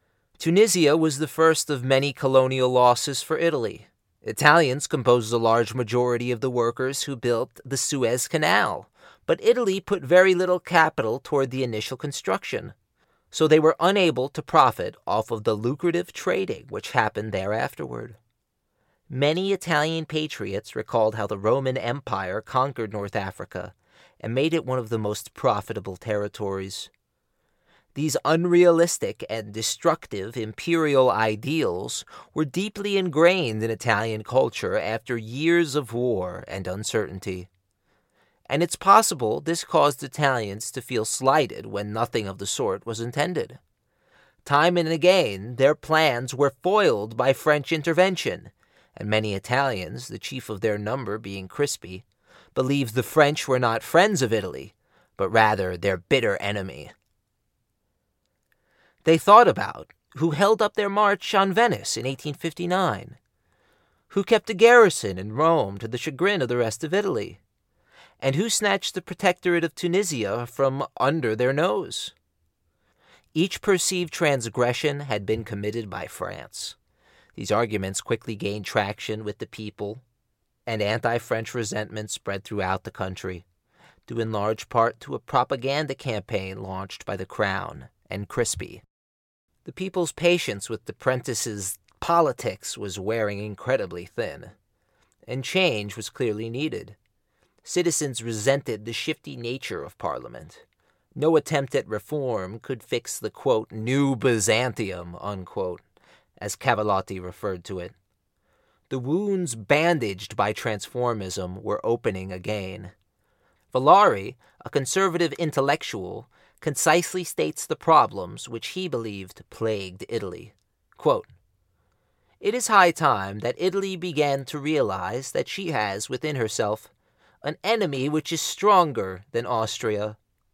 Tunisia was the first of many colonial losses for Italy. Italians composed a large majority of the workers who built the Suez Canal, but Italy put very little capital toward the initial construction, so they were unable to profit off of the lucrative trading which happened there afterward. Many Italian patriots recalled how the Roman Empire conquered North Africa and made it one of the most profitable territories. These unrealistic and destructive imperial ideals were deeply ingrained in Italian culture after years of war and uncertainty. And it's possible this caused Italians to feel slighted when nothing of the sort was intended. Time and again, their plans were foiled by French intervention, and many Italians, the chief of their number being Crispi, believed the French were not friends of Italy, but rather their bitter enemy. They thought about who held up their march on Venice in 1859, who kept a garrison in Rome to the chagrin of the rest of Italy, and who snatched the protectorate of Tunisia from under their nose. Each perceived transgression had been committed by France. These arguments quickly gained traction with the people, and anti-French resentment spread throughout the country, due in large part to a propaganda campaign launched by the Crown and Crispi. The people's patience with the Prentices' politics was wearing incredibly thin, and change was clearly needed. Citizens resented the shifty nature of Parliament. No attempt at reform could fix the, quote, new Byzantium, unquote, as Cavalotti referred to it. The wounds bandaged by transformism were opening again. Villari, a conservative intellectual, concisely states the problems which he believed plagued Italy. Quote, "It is high time that Italy began to realize that she has within herself an enemy which is stronger than Austria.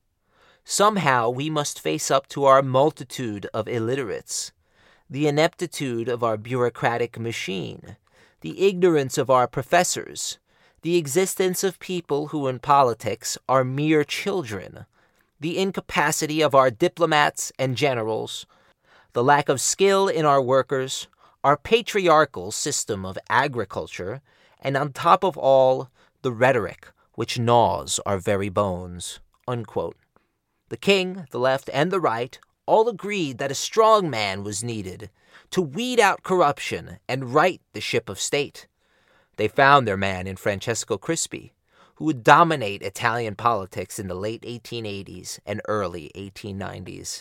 Somehow we must face up to our multitude of illiterates, the ineptitude of our bureaucratic machine, the ignorance of our professors, the existence of people who in politics are mere children, the incapacity of our diplomats and generals, the lack of skill in our workers, our patriarchal system of agriculture, and on top of all, the rhetoric which gnaws our very bones." Unquote. The king, the left, and the right all agreed that a strong man was needed to weed out corruption and right the ship of state. They found their man in Francesco Crispi, who would dominate Italian politics in the late 1880s and early 1890s.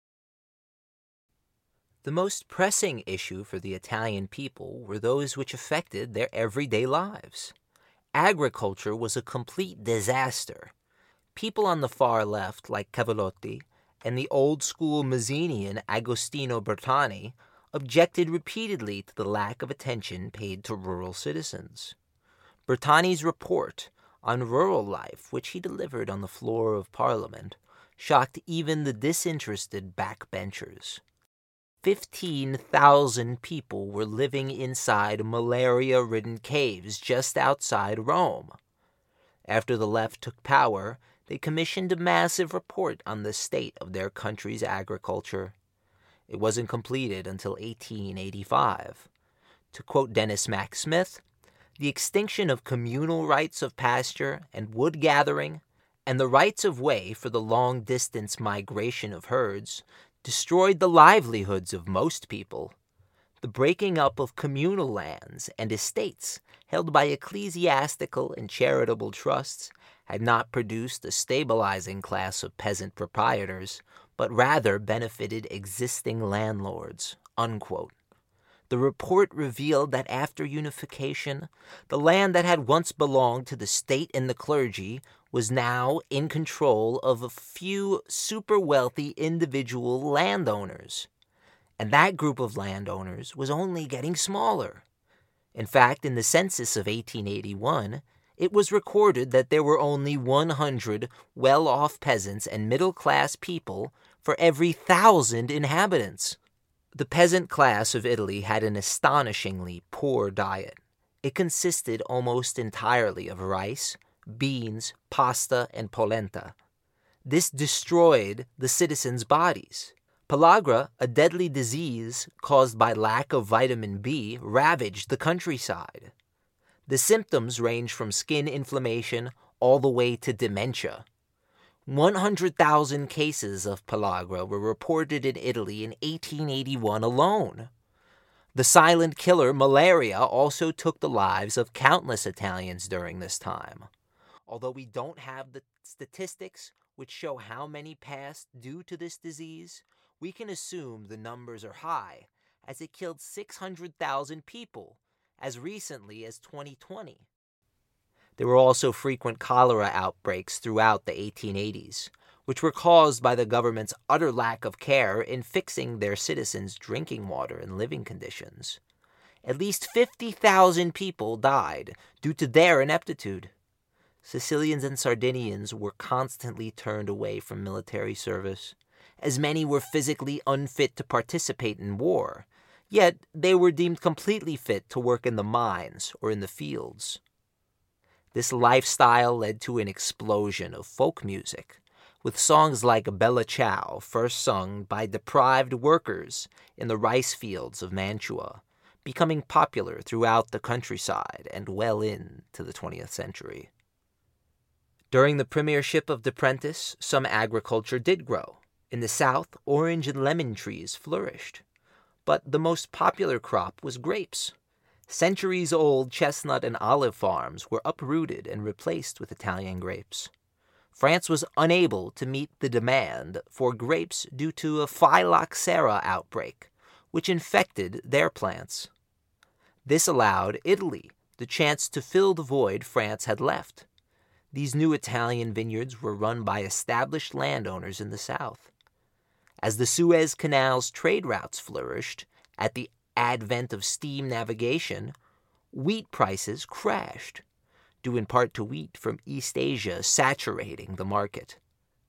The most pressing issue for the Italian people were those which affected their everyday lives. Agriculture was a complete disaster. People on the far left, like Cavalotti, and the old-school Mazzinian Agostino Bertani, objected repeatedly to the lack of attention paid to rural citizens. Bertani's report on rural life, which he delivered on the floor of Parliament, shocked even the disinterested backbenchers. 15,000 people were living inside malaria-ridden caves just outside Rome. After the left took power, they commissioned a massive report on the state of their country's agriculture. It wasn't completed until 1885. To quote Dennis Mack Smith, "The extinction of communal rights of pasture and wood gathering, and the rights of way for the long-distance migration of herds, destroyed the livelihoods of most people. The breaking up of communal lands and estates held by ecclesiastical and charitable trusts had not produced a stabilizing class of peasant proprietors, but rather benefited existing landlords." Unquote. The report revealed that after unification, the land that had once belonged to the state and the clergy was now in control of a few super-wealthy individual landowners. And that group of landowners was only getting smaller. In fact, in the census of 1881, it was recorded that there were only 100 well-off peasants and middle-class people for every 1,000 inhabitants. The peasant class of Italy had an astonishingly poor diet. It consisted almost entirely of rice, beans, pasta, and polenta. This destroyed the citizens' bodies. Pellagra, a deadly disease caused by lack of vitamin B, ravaged the countryside. The symptoms range from skin inflammation all the way to dementia. 100,000 cases of pellagra were reported in Italy in 1881 alone. The silent killer malaria also took the lives of countless Italians during this time. Although we don't have the statistics which show how many passed due to this disease, we can assume the numbers are high, as it killed 600,000 people as recently as 2020. There were also frequent cholera outbreaks throughout the 1880s, which were caused by the government's utter lack of care in fixing their citizens' drinking water and living conditions. At least 50,000 people died due to their ineptitude. Sicilians and Sardinians were constantly turned away from military service, as many were physically unfit to participate in war, yet they were deemed completely fit to work in the mines or in the fields. This lifestyle led to an explosion of folk music, with songs like Bella Ciao first sung by deprived workers in the rice fields of Mantua, becoming popular throughout the countryside and well into the 20th century. During the premiership of De Prentice, some agriculture did grow. In the south, orange and lemon trees flourished. But the most popular crop was grapes. Centuries-old chestnut and olive farms were uprooted and replaced with Italian grapes. France was unable to meet the demand for grapes due to a phylloxera outbreak, which infected their plants. This allowed Italy the chance to fill the void France had left. These new Italian vineyards were run by established landowners in the south. As the Suez Canal's trade routes flourished, at the advent of steam navigation, wheat prices crashed, due in part to wheat from East Asia saturating the market.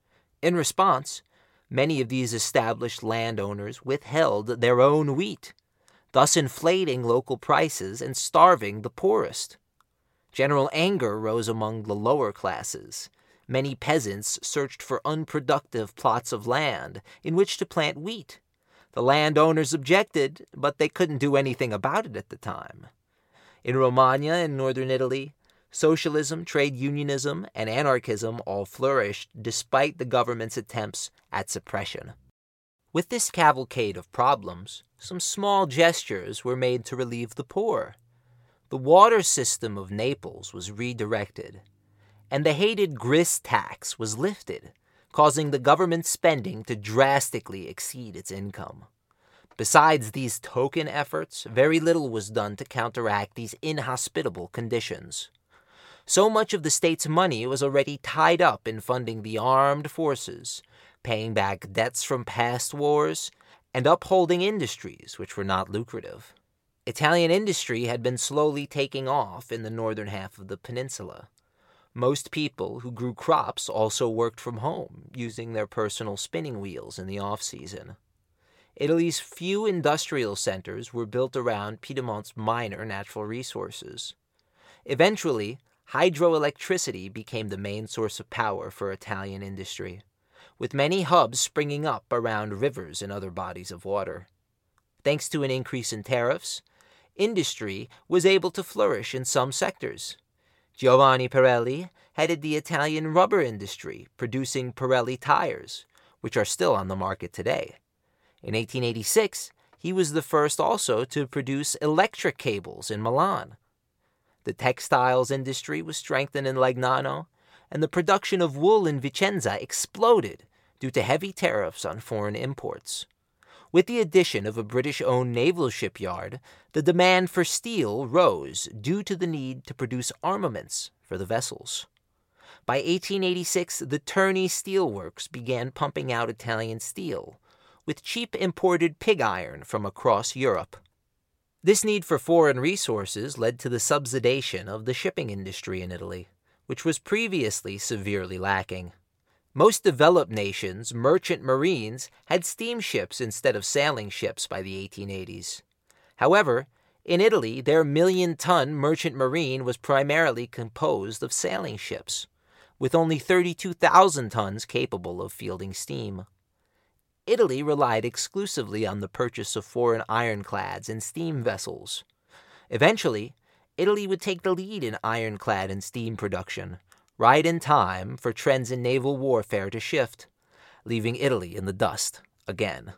In response, many of these established landowners withheld their own wheat, thus inflating local prices and starving the poorest. General anger rose among the lower classes. Many peasants searched for unproductive plots of land in which to plant wheat. The landowners objected, but they couldn't do anything about it at the time. In Romagna and northern Italy, socialism, trade unionism, and anarchism all flourished despite the government's attempts at suppression. With this cavalcade of problems, some small gestures were made to relieve the poor. The water system of Naples was redirected, and the hated grist tax was lifted, causing the government spending to drastically exceed its income. Besides these token efforts, very little was done to counteract these inhospitable conditions. So much of the state's money was already tied up in funding the armed forces, paying back debts from past wars, and upholding industries which were not lucrative. Italian industry had been slowly taking off in the northern half of the peninsula. Most people who grew crops also worked from home, using their personal spinning wheels in the off-season. Italy's few industrial centers were built around Piedmont's minor natural resources. Eventually, hydroelectricity became the main source of power for Italian industry, with many hubs springing up around rivers and other bodies of water. Thanks to an increase in tariffs, industry was able to flourish in some sectors. Giovanni Pirelli headed the Italian rubber industry, producing Pirelli tires, which are still on the market today. In 1886, he was the first also to produce electric cables in Milan. The textiles industry was strengthened in Legnano, and the production of wool in Vicenza exploded due to heavy tariffs on foreign imports. With the addition of a British-owned naval shipyard, the demand for steel rose due to the need to produce armaments for the vessels. By 1886, the Terni steelworks began pumping out Italian steel, with cheap imported pig iron from across Europe. This need for foreign resources led to the subsidization of the shipping industry in Italy, which was previously severely lacking. Most developed nations' merchant marines had steamships instead of sailing ships by the 1880s. However, in Italy, their million-ton merchant marine was primarily composed of sailing ships, with only 32,000 tons capable of fielding steam. Italy relied exclusively on the purchase of foreign ironclads and steam vessels. Eventually, Italy would take the lead in ironclad and steam production, right in time for trends in naval warfare to shift, leaving Italy in the dust again.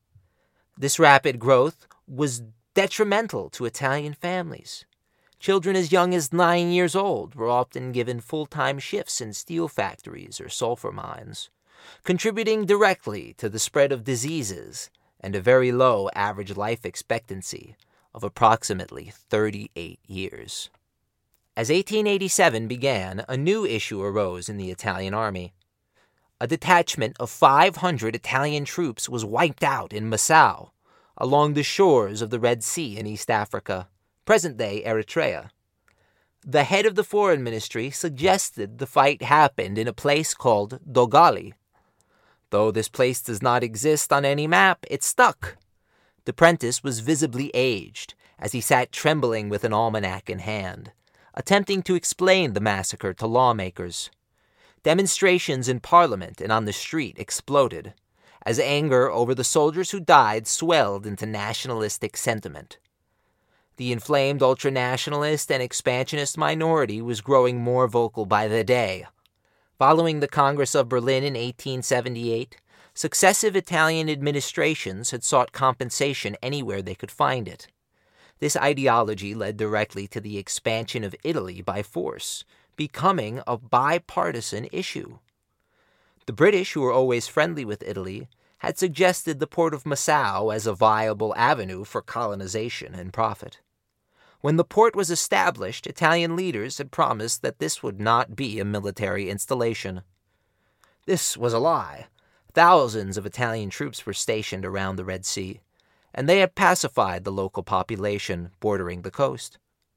This rapid growth was detrimental to Italian families. Children as young as 9 years old were often given full-time shifts in steel factories or sulfur mines, contributing directly to the spread of diseases and a very low average life expectancy of approximately 38 years. As 1887 began, a new issue arose in the Italian army. A detachment of 500 Italian troops was wiped out in Masao, along the shores of the Red Sea in East Africa, present-day Eritrea. the head of the foreign ministry suggested the fight happened in a place called Dogali. Though this place does not exist on any map, it stuck. The Prentice was visibly aged as he sat trembling with an almanac in hand, attempting to explain the massacre to lawmakers. Demonstrations in Parliament and on the street exploded, as anger over the soldiers who died swelled into nationalistic sentiment. The inflamed ultranationalist and expansionist minority was growing more vocal by the day. Following the Congress of Berlin in 1878, successive Italian administrations had sought compensation anywhere they could find it. This ideology led directly to the expansion of Italy by force, becoming a bipartisan issue. The British, who were always friendly with Italy, had suggested the port of Massau as a viable avenue for colonization and profit. When the port was established, Italian leaders had promised that this would not be a military installation. This was a lie. Thousands of Italian troops were stationed around the Red Sea, and they had pacified the local population bordering the coast.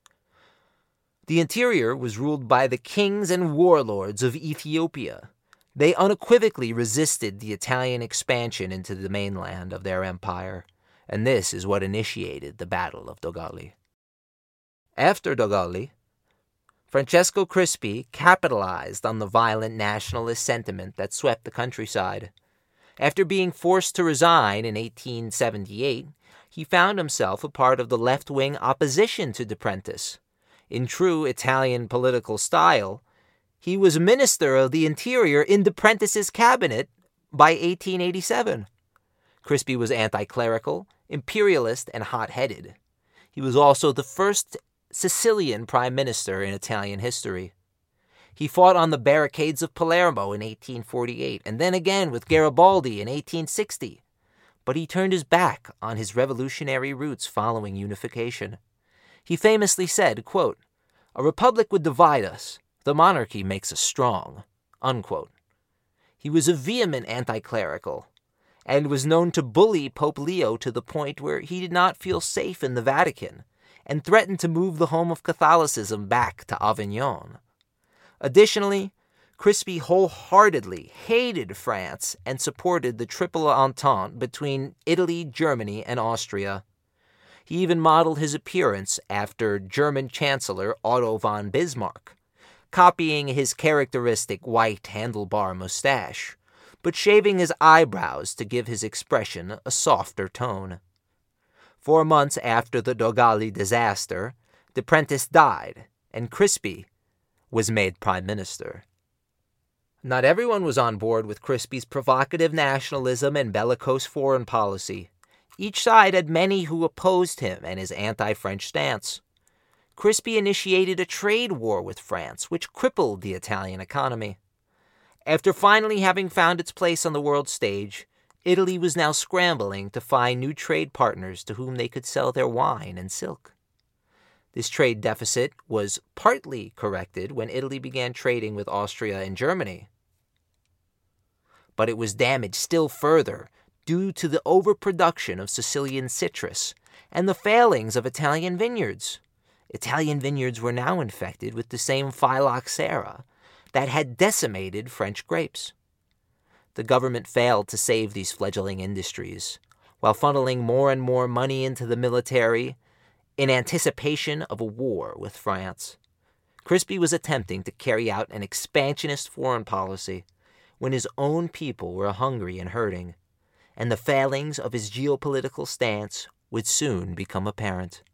The interior was ruled by the kings and warlords of Ethiopia. They unequivocally resisted the Italian expansion into the mainland of their empire, and this is what initiated the Battle of Dogali. After Dogali, Francesco Crispi capitalized on the violent nationalist sentiment that swept the countryside. After being forced to resign in 1878, he found himself a part of the left-wing opposition to De Prentice. In true Italian political style, he was Minister of the Interior in De Prentice's cabinet by 1887. Crispi was anti-clerical, imperialist, and hot-headed. He was also the first Sicilian prime minister in Italian history. He fought on the barricades of Palermo in 1848, and then again with Garibaldi in 1860. But he turned his back on his revolutionary roots following unification. He famously said, quote, "A republic would divide us. The monarchy makes us strong," unquote. He was a vehement anti-clerical, and was known to bully Pope Leo to the point where he did not feel safe in the Vatican, and threatened to move the home of Catholicism back to Avignon. Additionally, Crispi wholeheartedly hated France and supported the Triple Entente between Italy, Germany, and Austria. He even modeled his appearance after German Chancellor Otto von Bismarck, copying his characteristic white handlebar mustache, but shaving his eyebrows to give his expression a softer tone. 4 months after the Dogali disaster, De Prentice died, and Crispi was made prime minister. Not everyone was on board with Crispi's provocative nationalism and bellicose foreign policy. Each side had many who opposed him and his anti-French stance. Crispi initiated a trade war with France, which crippled the Italian economy. After finally having found its place on the world stage, Italy was now scrambling to find new trade partners to whom they could sell their wine and silk. This trade deficit was partly corrected when Italy began trading with Austria and Germany. But it was damaged still further due to the overproduction of Sicilian citrus and the failings of Italian vineyards. Italian vineyards were now infected with the same phylloxera that had decimated French grapes. The government failed to save these fledgling industries, while funneling more and more money into the military in anticipation of a war with France. Crispi was attempting to carry out an expansionist foreign policy when his own people were hungry and hurting, and the failings of his geopolitical stance would soon become apparent.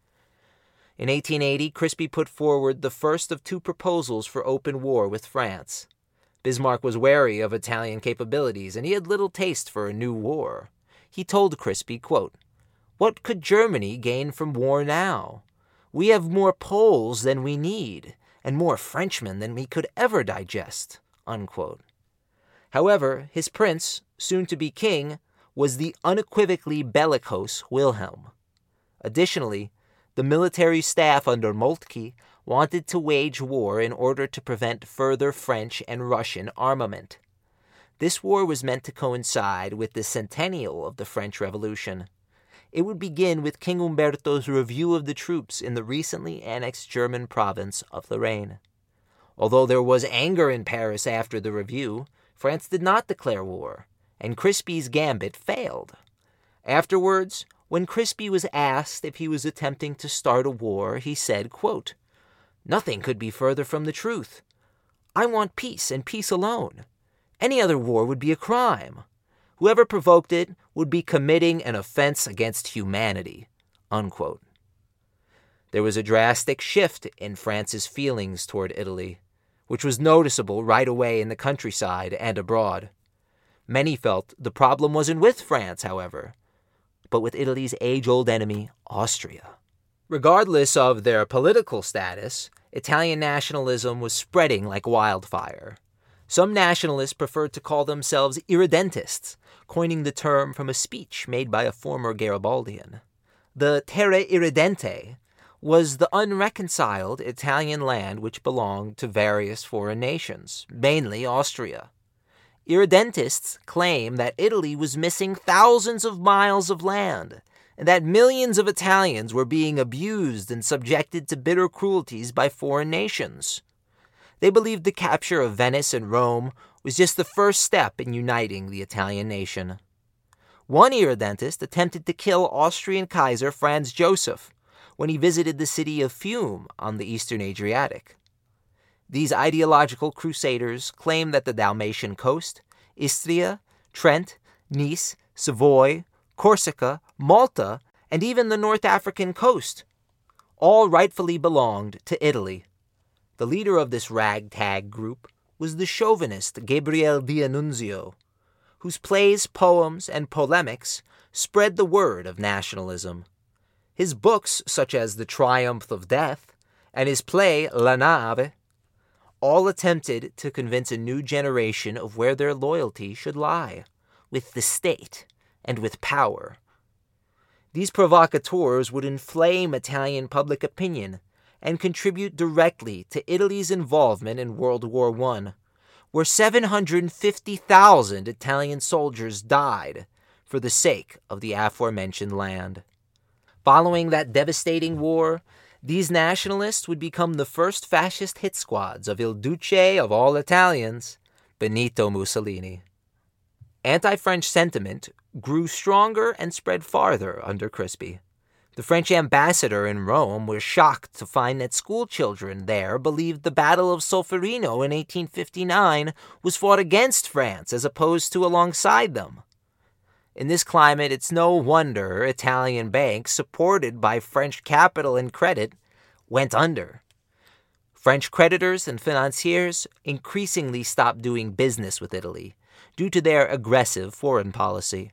In 1880, Crispi put forward the first of 2 proposals for open war with France. Bismarck was wary of Italian capabilities, and he had little taste for a new war. He told Crispi, quote, "What could Germany gain from war now? We have more Poles than we need, and more Frenchmen than we could ever digest," unquote. However, his prince, soon to be king, was the unequivocally bellicose Wilhelm. Additionally, the military staff under Moltke wanted to wage war in order to prevent further French and Russian armament. This war was meant to coincide with the centennial of the French Revolution. It would begin with King Umberto's review of the troops in the recently annexed German province of Lorraine. Although there was anger in Paris after the review, France did not declare war, and Crispy's gambit failed. Afterwards, when Crispy was asked if he was attempting to start a war, he said, quote, "Nothing could be further from the truth. I want peace and peace alone. Any other war would be a crime. Whoever provoked it would be committing an offense against humanity." Unquote. There was a drastic shift in France's feelings toward Italy, which was noticeable right away in the countryside and abroad. Many felt the problem wasn't with France, however, but with Italy's age-old enemy, Austria. Regardless of their political status, Italian nationalism was spreading like wildfire. Some nationalists preferred to call themselves irredentists, coining the term from a speech made by a former Garibaldian. The terra irredente was the unreconciled Italian land which belonged to various foreign nations, mainly Austria. Irredentists claim that Italy was missing thousands of miles of land, and that millions of Italians were being abused and subjected to bitter cruelties by foreign nations. They believed the capture of Venice and Rome was just the first step in uniting the Italian nation. One irredentist attempted to kill Austrian Kaiser Franz Joseph when he visited the city of Fiume on the eastern Adriatic. These ideological crusaders claimed that the Dalmatian coast, Istria, Trent, Nice, Savoy, Corsica, Malta, and even the North African coast all rightfully belonged to Italy. The leader of this ragtag group was the chauvinist Gabriele D'Annunzio, whose plays, poems, and polemics spread the word of nationalism. His books, such as The Triumph of Death and his play La Nave, all attempted to convince a new generation of where their loyalty should lie, with the state and with power. These provocateurs would inflame Italian public opinion and contribute directly to Italy's involvement in World War I, where 750,000 Italian soldiers died for the sake of the aforementioned land. Following that devastating war, these nationalists would become the first fascist hit squads of Il Duce of all Italians, Benito Mussolini. Anti-French sentiment grew stronger and spread farther under Crispy. The French ambassador in Rome was shocked to find that schoolchildren there believed the Battle of Solferino in 1859 was fought against France as opposed to alongside them. In this climate, it's no wonder Italian banks, supported by French capital and credit, went under. French creditors and financiers increasingly stopped doing business with Italy due to their aggressive foreign policy.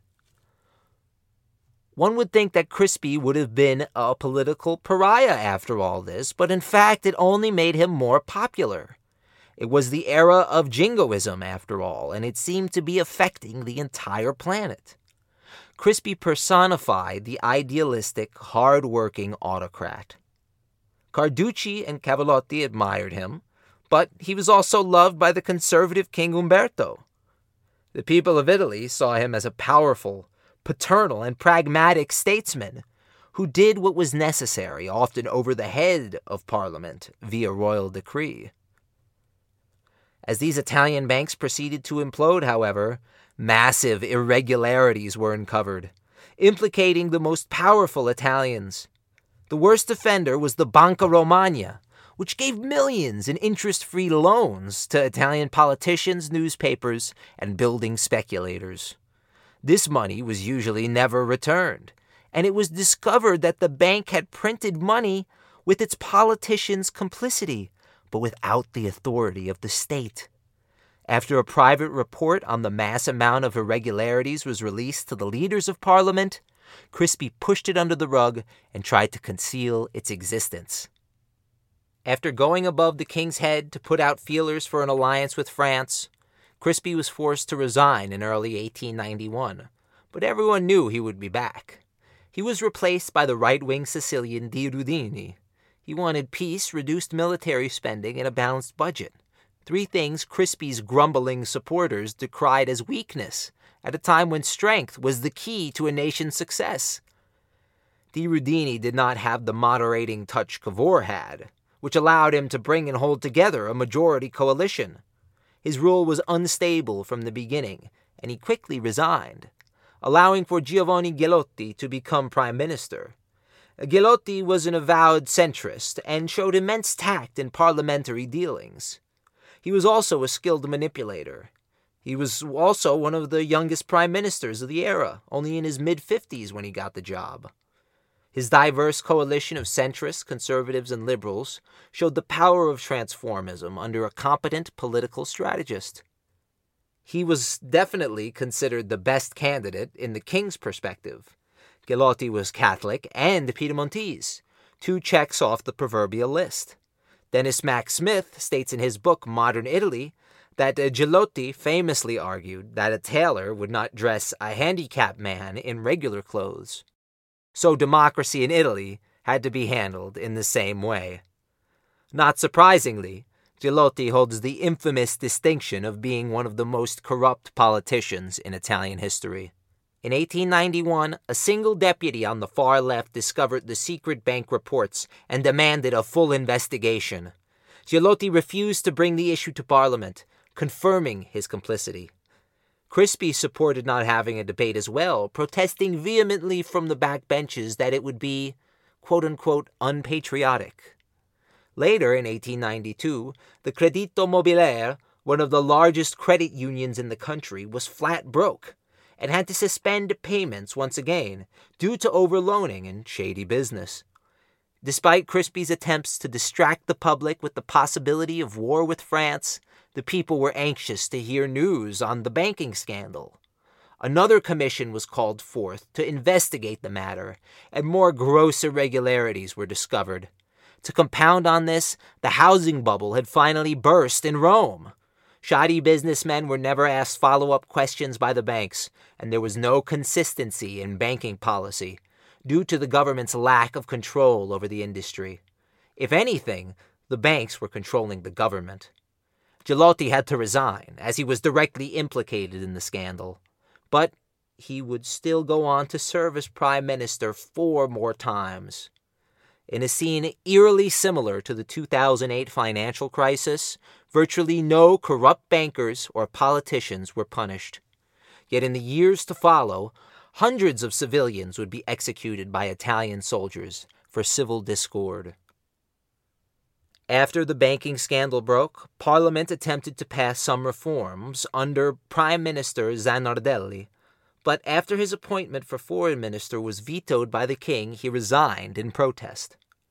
One would think that Crispy would have been a political pariah after all this, but in fact it only made him more popular. It was the era of jingoism after all, and it seemed to be affecting the entire planet. Crispy personified the idealistic, hard-working autocrat. Carducci and Cavalotti admired him, but he was also loved by the conservative King Umberto. The people of Italy saw him as a powerful, paternal, and pragmatic statesman who did what was necessary, often over the head of Parliament, via royal decree. As these Italian banks proceeded to implode, however, massive irregularities were uncovered, implicating the most powerful Italians. The worst offender was the Banca Romagna, which gave millions in interest-free loans to Italian politicians, newspapers, and building speculators. This money was usually never returned, and it was discovered that the bank had printed money with its politicians' complicity, but without the authority of the state. After a private report on the mass amount of irregularities was released to the leaders of Parliament, Crispy pushed it under the rug and tried to conceal its existence. After going above the king's head to put out feelers for an alliance with France, Crispy was forced to resign in early 1891, but everyone knew he would be back. He was replaced by the right-wing Sicilian Di Rudini. He wanted peace, reduced military spending, and a balanced budget. 3 things Crispy's grumbling supporters decried as weakness at a time when strength was the key to a nation's success. Di Rudini did not have the moderating touch Cavour had, which allowed him to bring and hold together a majority coalition. His rule was unstable from the beginning, and he quickly resigned, allowing for Giovanni Ghilotti to become prime minister. Ghilotti was an avowed centrist and showed immense tact in parliamentary dealings. He was also a skilled manipulator. He was also one of the youngest prime ministers of the era, only in his mid-50s when he got the job. His diverse coalition of centrists, conservatives, and liberals showed the power of transformism under a competent political strategist. He was definitely considered the best candidate in the king's perspective. Ghilotti was Catholic and Piedmontese, 2 checks off the proverbial list. Dennis Mack Smith states in his book Modern Italy that Ghilotti famously argued that a tailor would not dress a handicapped man in regular clothes. So democracy in Italy had to be handled in the same way. Not surprisingly, Ghilotti holds the infamous distinction of being one of the most corrupt politicians in Italian history. In 1891, a single deputy on the far left discovered the secret bank reports and demanded a full investigation. Ghilotti refused to bring the issue to Parliament, confirming his complicity. Crispi supported not having a debate as well, protesting vehemently from the backbenches that it would be, quote-unquote, unpatriotic. Later, in 1892, the Credito Mobiliare, one of the largest credit unions in the country, was flat broke and had to suspend payments once again due to overloaning and shady business. Despite Crispi's attempts to distract the public with the possibility of war with France, the people were anxious to hear news on the banking scandal. Another commission was called forth to investigate the matter, and more gross irregularities were discovered. To compound on this, the housing bubble had finally burst in Rome. Shoddy businessmen were never asked follow-up questions by the banks, and there was no consistency in banking policy, due to the government's lack of control over the industry. If anything, the banks were controlling the government. Ghilotti had to resign, as he was directly implicated in the scandal. But he would still go on to serve as prime minister 4 more times. In a scene eerily similar to the 2008 financial crisis, virtually no corrupt bankers or politicians were punished. Yet in the years to follow, hundreds of civilians would be executed by Italian soldiers for civil discord. After the banking scandal broke, Parliament attempted to pass some reforms under Prime Minister Zanardelli, but after his appointment for foreign minister was vetoed by the king, he resigned in protest.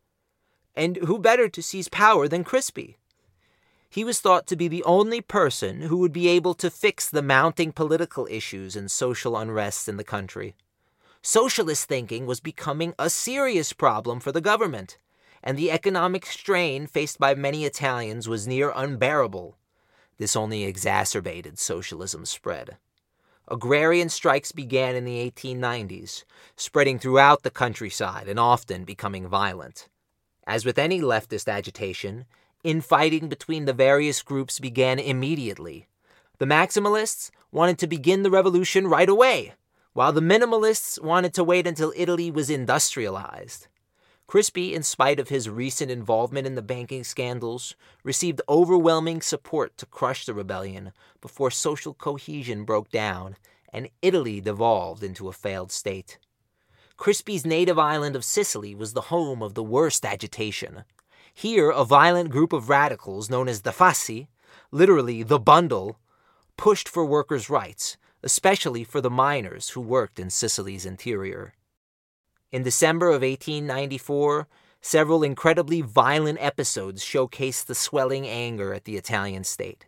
And who better to seize power than Crispi? He was thought to be the only person who would be able to fix the mounting political issues and social unrest in the country. Socialist thinking was becoming a serious problem for the government, and the economic strain faced by many Italians was near unbearable. This only exacerbated socialism's spread. Agrarian strikes began in the 1890s, spreading throughout the countryside and often becoming violent. As with any leftist agitation, infighting between the various groups began immediately. The maximalists wanted to begin the revolution right away, while the minimalists wanted to wait until Italy was industrialized. Crispi, in spite of his recent involvement in the banking scandals, received overwhelming support to crush the rebellion before social cohesion broke down and Italy devolved into a failed state. Crispi's native island of Sicily was the home of the worst agitation. Here, a violent group of radicals known as the Fasci, literally the bundle, pushed for workers' rights, especially for the miners who worked in Sicily's interior. In December of 1894, several incredibly violent episodes showcased the swelling anger at the Italian state.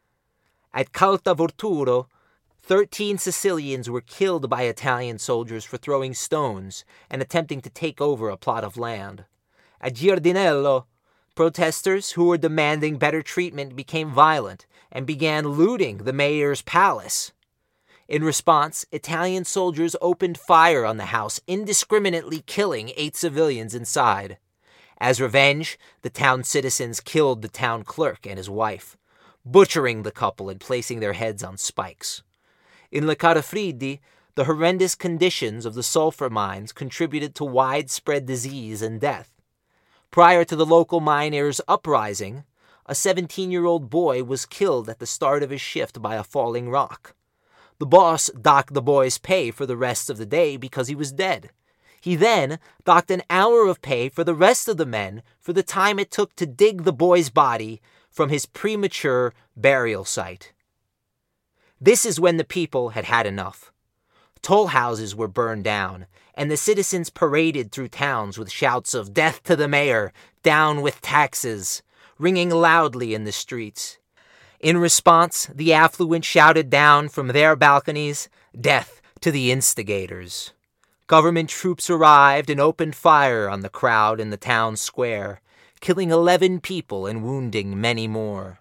At Caltavorturo, 13 Sicilians were killed by Italian soldiers for throwing stones and attempting to take over a plot of land. At Giardinello, protesters who were demanding better treatment became violent and began looting the mayor's palace. In response, Italian soldiers opened fire on the house, indiscriminately killing 8 civilians inside. As revenge, the town citizens killed the town clerk and his wife, butchering the couple and placing their heads on spikes. In Le Carafridi, The horrendous conditions of the sulfur mines contributed to widespread disease and death. Prior to the local miners' uprising, a 17-year-old boy was killed at the start of his shift by a falling rock. The boss docked the boy's pay for the rest of the day because he was dead. He then docked an hour of pay for the rest of the men for the time it took to dig the boy's body from his premature burial site. This is when the people had had enough. Toll houses were burned down, and the citizens paraded through towns with shouts of "Death to the mayor! Down with taxes!" ringing loudly in the streets. In response, the affluent shouted down from their balconies, "Death to the instigators!" Government troops arrived and opened fire on the crowd in the town square, killing 11 people and wounding many more.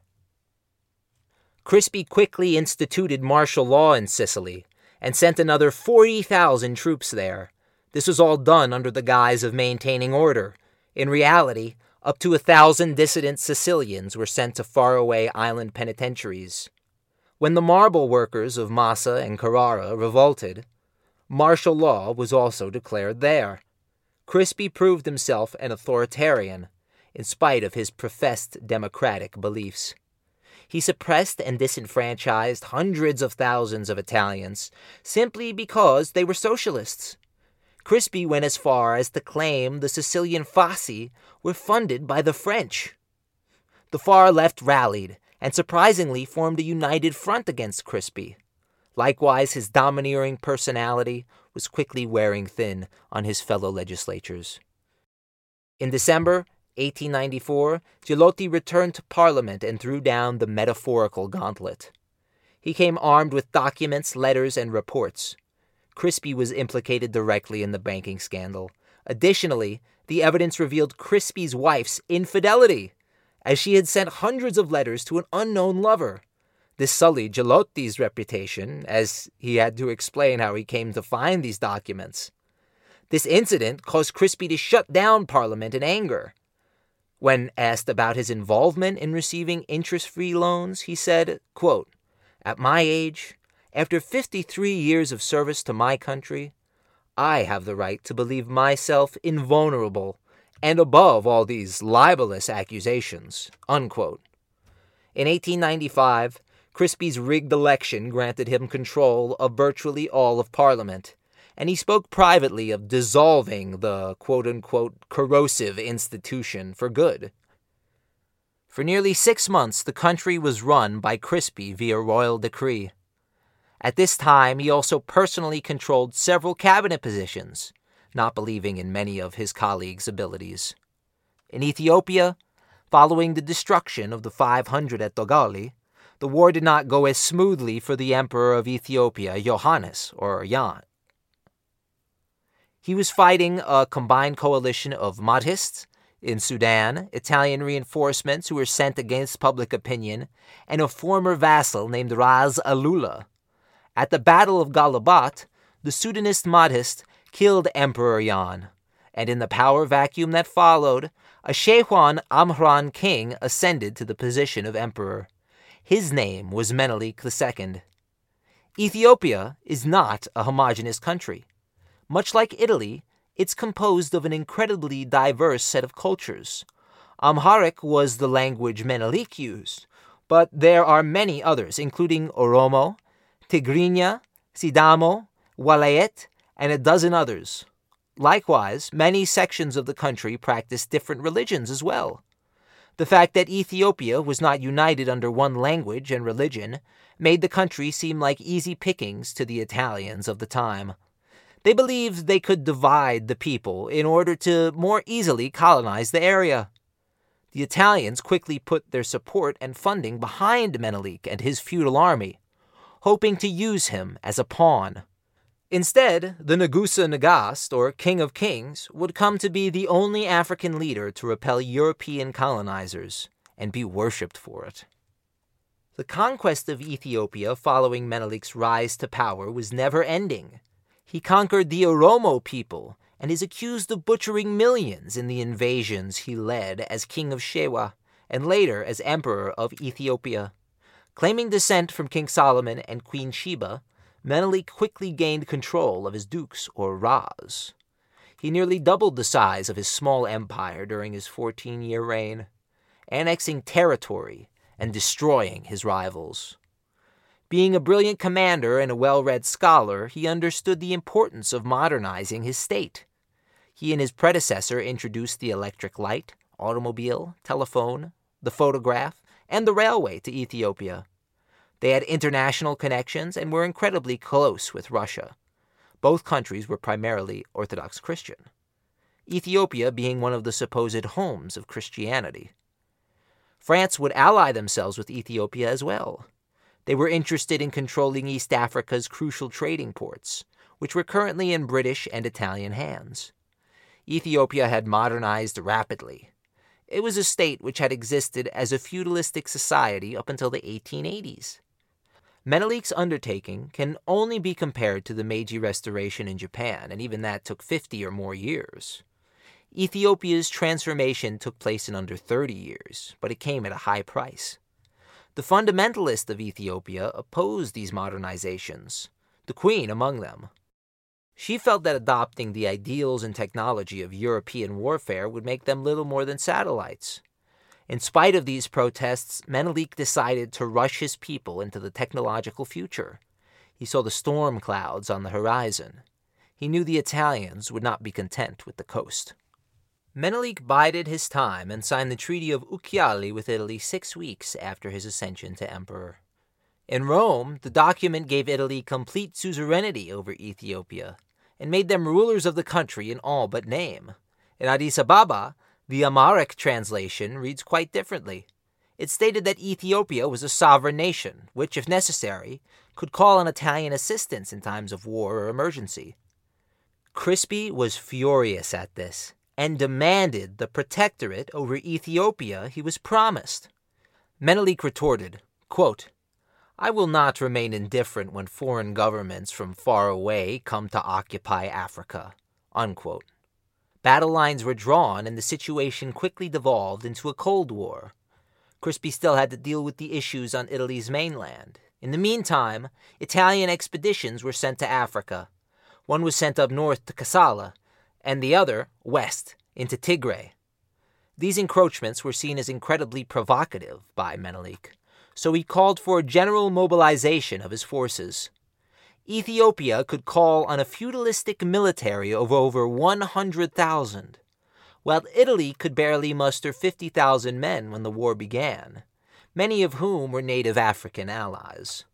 Crispi quickly instituted martial law in Sicily and sent another 40,000 troops there. This was all done under the guise of maintaining order. In reality, up to 1,000 dissident Sicilians were sent to faraway island penitentiaries. When the marble workers of Massa and Carrara revolted, martial law was also declared there. Crispi proved himself an authoritarian, in spite of his professed democratic beliefs. He suppressed and disenfranchised hundreds of thousands of Italians simply because they were socialists. Crispi went as far as to claim the Sicilian Fasci were funded by the French. The far left rallied and surprisingly formed a united front against Crispi. Likewise, his domineering personality was quickly wearing thin on his fellow legislators. In December 1894, Gelotti returned to Parliament and threw down the metaphorical gauntlet. He came armed with documents, letters, and reports. Crispi was implicated directly in the banking scandal. Additionally, the evidence revealed Crispi's wife's infidelity, as she had sent hundreds of letters to an unknown lover. This sullied Gelotti's reputation, as he had to explain how he came to find these documents. This incident caused Crispi to shut down Parliament in anger. When asked about his involvement in receiving interest-free loans, he said, quote, "At my age, after 53 years of service to my country, I have the right to believe myself invulnerable and above all these libelous accusations." Unquote. In 1895, Crispi's rigged election granted him control of virtually all of Parliament, and he spoke privately of dissolving the quote-unquote corrosive institution for good. For nearly 6 months, the country was run by Crispi via royal decree. At this time, he also personally controlled several cabinet positions, not believing in many of his colleagues' abilities. In Ethiopia, following the destruction of the 500 at Dogali, the war did not go as smoothly for the Emperor of Ethiopia, Yohannes, or Jan. He was fighting a combined coalition of Mahdists in Sudan, Italian reinforcements who were sent against public opinion, and a former vassal named Ras Alula. At the Battle of Galabat, the Sudanist Mahdists killed Emperor Jan, and in the power vacuum that followed, a Shewan Amhran king ascended to the position of emperor. His name was Menelik II. Ethiopia is not a homogeneous country. Much like Italy, it's composed of an incredibly diverse set of cultures. Amharic was the language Menelik used, but there are many others, including Oromo, Tigrinya, Sidamo, Walayet, and a dozen others. Likewise, many sections of the country practice different religions as well. The fact that Ethiopia was not united under one language and religion made the country seem like easy pickings to the Italians of the time. They believed they could divide the people in order to more easily colonize the area. The Italians quickly put their support and funding behind Menelik and his feudal army, hoping to use him as a pawn. Instead, the Nagusa Nagast, or King of Kings, would come to be the only African leader to repel European colonizers and be worshipped for it. The conquest of Ethiopia following Menelik's rise to power was never-ending. He conquered the Oromo people and is accused of butchering millions in the invasions he led as King of Shewa and later as Emperor of Ethiopia. Claiming descent from King Solomon and Queen Sheba, Menelik quickly gained control of his dukes, or Ras. He nearly doubled the size of his small empire during his 14-year reign, annexing territory and destroying his rivals. Being a brilliant commander and a well-read scholar, he understood the importance of modernizing his state. He and his predecessor introduced the electric light, automobile, telephone, the photograph, and the railway to Ethiopia. They had international connections and were incredibly close with Russia. Both countries were primarily Orthodox Christian, Ethiopia being one of the supposed homes of Christianity. France would ally themselves with Ethiopia as well. They were interested in controlling East Africa's crucial trading ports, which were currently in British and Italian hands. Ethiopia had modernized rapidly. It was a state which had existed as a feudalistic society up until the 1880s. Menelik's undertaking can only be compared to the Meiji Restoration in Japan, and even that took 50 or more years. Ethiopia's transformation took place in under 30 years, but it came at a high price. The fundamentalists of Ethiopia opposed these modernizations, the queen among them. She felt that adopting the ideals and technology of European warfare would make them little more than satellites. In spite of these protests, Menelik decided to rush his people into the technological future. He saw the storm clouds on the horizon. He knew the Italians would not be content with the coast. Menelik bided his time and signed the Treaty of Ucciali with Italy 6 weeks after his ascension to emperor. In Rome, the document gave Italy complete suzerainty over Ethiopia and made them rulers of the country in all but name. In Addis Ababa, the Amharic translation reads quite differently. It stated that Ethiopia was a sovereign nation, which, if necessary, could call on Italian assistance in times of war or emergency. Crispi was furious at this and demanded the protectorate over Ethiopia he was promised. Menelik retorted, quote, "I will not remain indifferent when foreign governments from far away come to occupy Africa." Unquote. Battle lines were drawn and the situation quickly devolved into a Cold War. Crispi still had to deal with the issues on Italy's mainland. In the meantime, Italian expeditions were sent to Africa. One was sent up north to Kassala, and the other west into Tigray. These encroachments were seen as incredibly provocative by Menelik, so he called for a general mobilization of his forces. Ethiopia could call on a feudalistic military of over 100,000, while Italy could barely muster 50,000 men when the war began, many of whom were native African allies.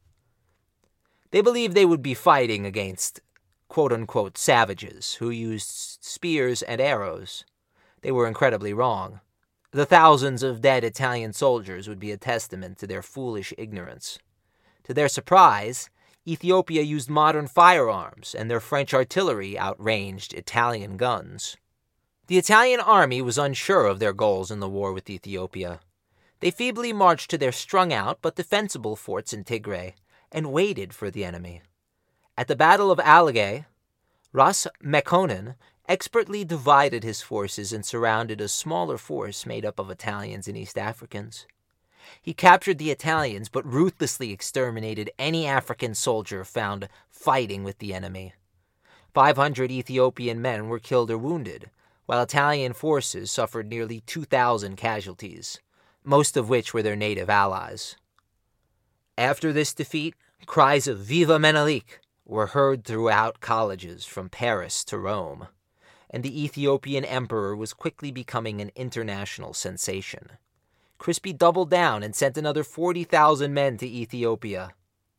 They believed they would be fighting against quote-unquote savages who used spears and arrows. They were incredibly wrong. The thousands of dead Italian soldiers would be a testament to their foolish ignorance. To their surprise, Ethiopia used modern firearms, and their French artillery outranged Italian guns. The Italian army was unsure of their goals in the war with Ethiopia. They feebly marched to their strung-out but defensible forts in Tigray and waited for the enemy. At the Battle of Alagae, Ras Mekonnen expertly divided his forces and surrounded a smaller force made up of Italians and East Africans. He captured the Italians but ruthlessly exterminated any African soldier found fighting with the enemy. 500 Ethiopian men were killed or wounded, while Italian forces suffered nearly 2,000 casualties, most of which were their native allies. After this defeat, cries of "Viva Menelik" were heard throughout colleges from Paris to Rome, and the Ethiopian emperor was quickly becoming an international sensation. Crispi doubled down and sent another 40,000 men to Ethiopia.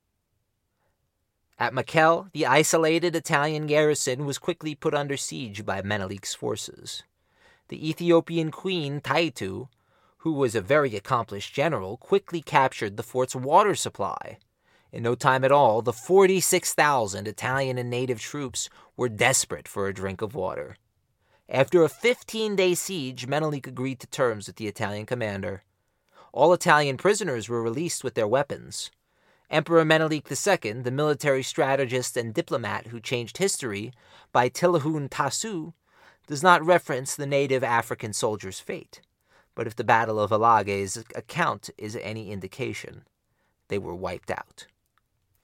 At Mekelle, the isolated Italian garrison was quickly put under siege by Menelik's forces. The Ethiopian queen, Taitu, who was a very accomplished general, quickly captured the fort's water supply. In no time at all, the 46,000 Italian and native troops were desperate for a drink of water. After a 15-day siege, Menelik agreed to terms with the Italian commander. All Italian prisoners were released with their weapons. Emperor Menelik II, the military strategist and diplomat who changed history by Tilahun Tasu, does not reference the native African soldiers' fate. But if the Battle of Alagae's account is any indication, they were wiped out.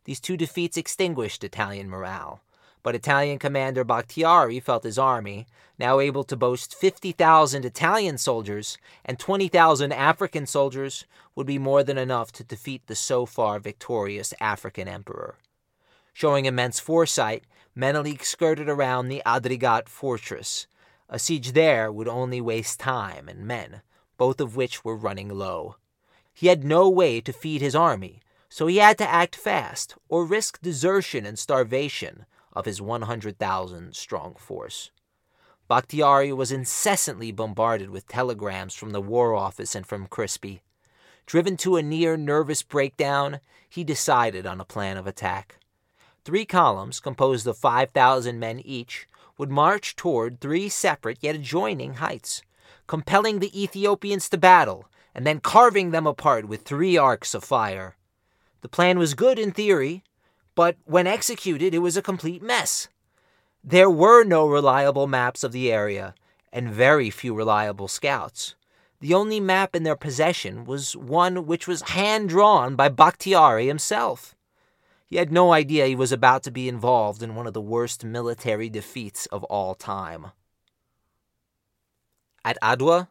These two defeats extinguished Italian morale, but Italian commander Bakhtiari felt his army, now able to boast 50,000 Italian soldiers and 20,000 African soldiers, would be more than enough to defeat the so far victorious African emperor. Showing immense foresight, Menelik skirted around the Adrigat fortress. A siege there would only waste time and men, both of which were running low. He had no way to feed his army, so he had to act fast or risk desertion and starvation of his 100,000-strong force. Bakhtiari was incessantly bombarded with telegrams from the War Office and from Crispy. Driven to a near-nervous breakdown, he decided on a plan of attack. 3 columns, composed of 5,000 men each, would march toward 3 separate yet adjoining heights, compelling the Ethiopians to battle and then carving them apart with 3 arcs of fire. The plan was good in theory, but when executed it was a complete mess. There were no reliable maps of the area, and very few reliable scouts. The only map in their possession was one which was hand-drawn by Bakhtiari himself. He had no idea he was about to be involved in one of the worst military defeats of all time. At Adwa,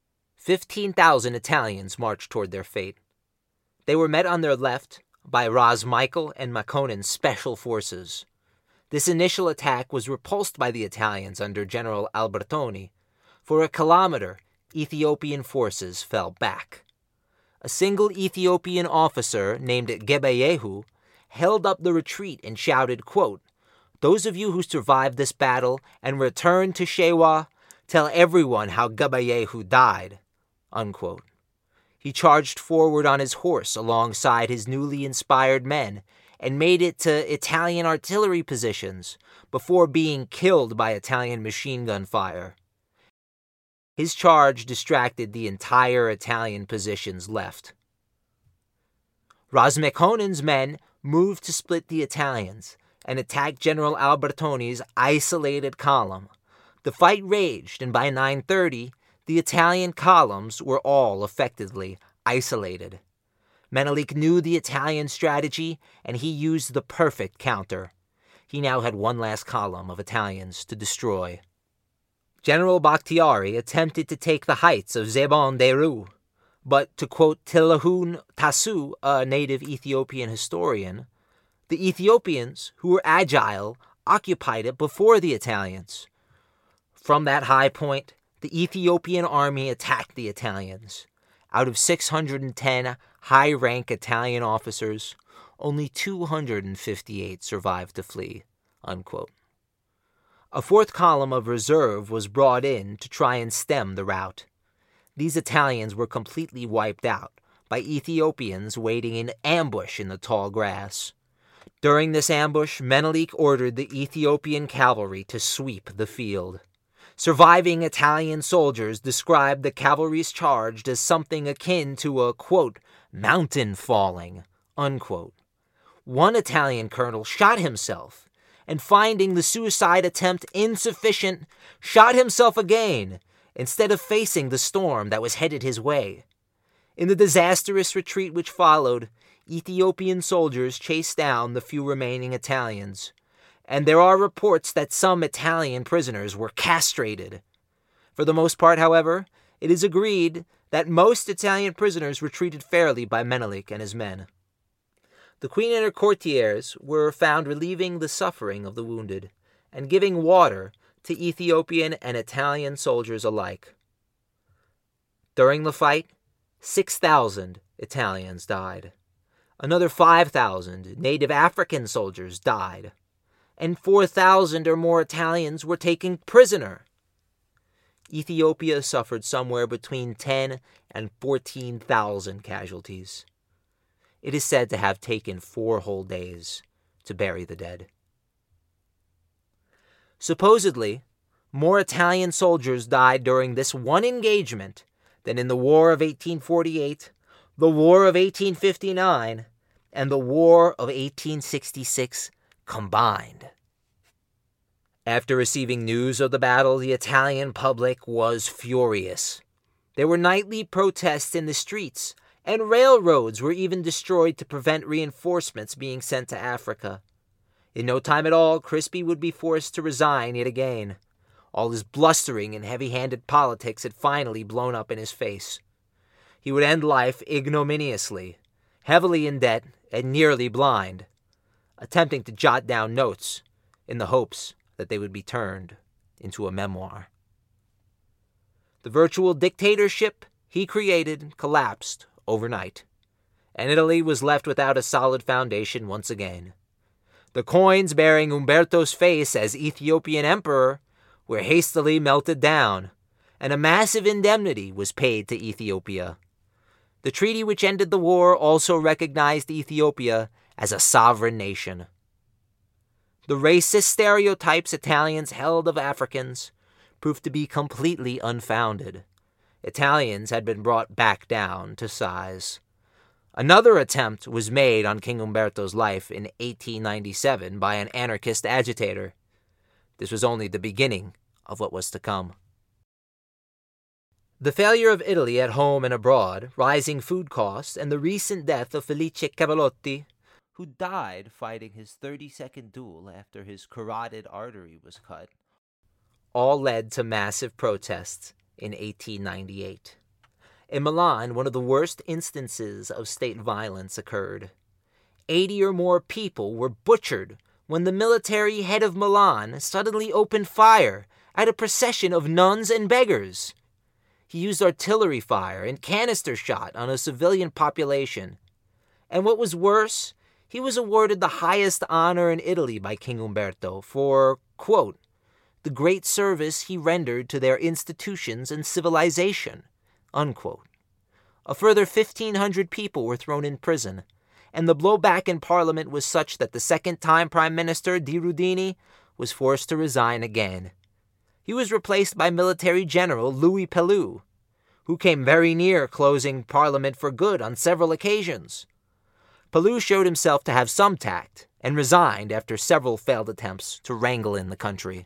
15,000 Italians marched toward their fate. They were met on their left by Ras Michael and Makonan's special forces. This initial attack was repulsed by the Italians under General Albertoni. For a kilometer, Ethiopian forces fell back. A single Ethiopian officer named Gebeyehu held up the retreat and shouted, quote, "Those of you who survived this battle and returned to Shewa, tell everyone how Gebeyehu died," unquote. He charged forward on his horse alongside his newly inspired men and made it to Italian artillery positions before being killed by Italian machine gun fire. His charge distracted the entire Italian positions left. Ras Mekonan's men moved to split the Italians and attacked General Albertoni's isolated column. The fight raged, and by 9:30, the Italian columns were all effectively isolated. Menelik knew the Italian strategy, and he used the perfect counter. He now had one last column of Italians to destroy. General Bakhtiari attempted to take the heights of Zebon Deru, but to quote Tilahun Tasu, a native Ethiopian historian, the Ethiopians, who were agile, occupied it before the Italians. From that high point, the Ethiopian army attacked the Italians. Out of 610 high-rank Italian officers, only 258 survived to flee, unquote. A 4th column of reserve was brought in to try and stem the rout. These Italians were completely wiped out by Ethiopians waiting in ambush in the tall grass. During this ambush, Menelik ordered the Ethiopian cavalry to sweep the field. Surviving Italian soldiers described the cavalry's charge as something akin to a, quote, mountain falling, unquote. One Italian colonel shot himself, and finding the suicide attempt insufficient, shot himself again, instead of facing the storm that was headed his way. In the disastrous retreat which followed, Ethiopian soldiers chased down the few remaining Italians, and there are reports that some Italian prisoners were castrated. For the most part, however, it is agreed that most Italian prisoners were treated fairly by Menelik and his men. The queen and her courtiers were found relieving the suffering of the wounded and giving water to Ethiopian and Italian soldiers alike. During the fight, 6,000 Italians died. Another 5,000 native African soldiers died, and 4,000 or more Italians were taken prisoner. Ethiopia suffered somewhere between 10 and 14,000 casualties. It is said to have taken 4 whole days to bury the dead. Supposedly, more Italian soldiers died during this one engagement than in the War of 1848, the War of 1859, and the War of 1866 combined. After receiving news of the battle, the Italian public was furious. There were nightly protests in the streets, and railroads were even destroyed to prevent reinforcements being sent to Africa. In no time at all, Crispi would be forced to resign yet again. All his blustering and heavy-handed politics had finally blown up in his face. He would end life ignominiously, heavily in debt and nearly blind, attempting to jot down notes in the hopes that they would be turned into a memoir. The virtual dictatorship he created collapsed overnight, and Italy was left without a solid foundation once again. The coins bearing Umberto's face as Ethiopian emperor were hastily melted down, and a massive indemnity was paid to Ethiopia. The treaty which ended the war also recognized Ethiopia as a sovereign nation. The racist stereotypes Italians held of Africans proved to be completely unfounded. Italians had been brought back down to size. Another attempt was made on King Umberto's life in 1897 by an anarchist agitator. This was only the beginning of what was to come. The failure of Italy at home and abroad, rising food costs, and the recent death of Felice Cavallotti, who died fighting his 30-second duel after his carotid artery was cut, all led to massive protests in 1898. In Milan, one of the worst instances of state violence occurred. 80 or more people were butchered when the military head of Milan suddenly opened fire at a procession of nuns and beggars. He used artillery fire and canister shot on a civilian population. And what was worse, he was awarded the highest honor in Italy by King Umberto for, quote, the great service he rendered to their institutions and civilization, unquote. A further 1,500 people were thrown in prison, and the blowback in Parliament was such that the second-time Prime Minister, Di Rudini, was forced to resign again. He was replaced by military general Louis Pelloux, who came very near closing Parliament for good on several occasions. Pelloux showed himself to have some tact and resigned after several failed attempts to wrangle in the country.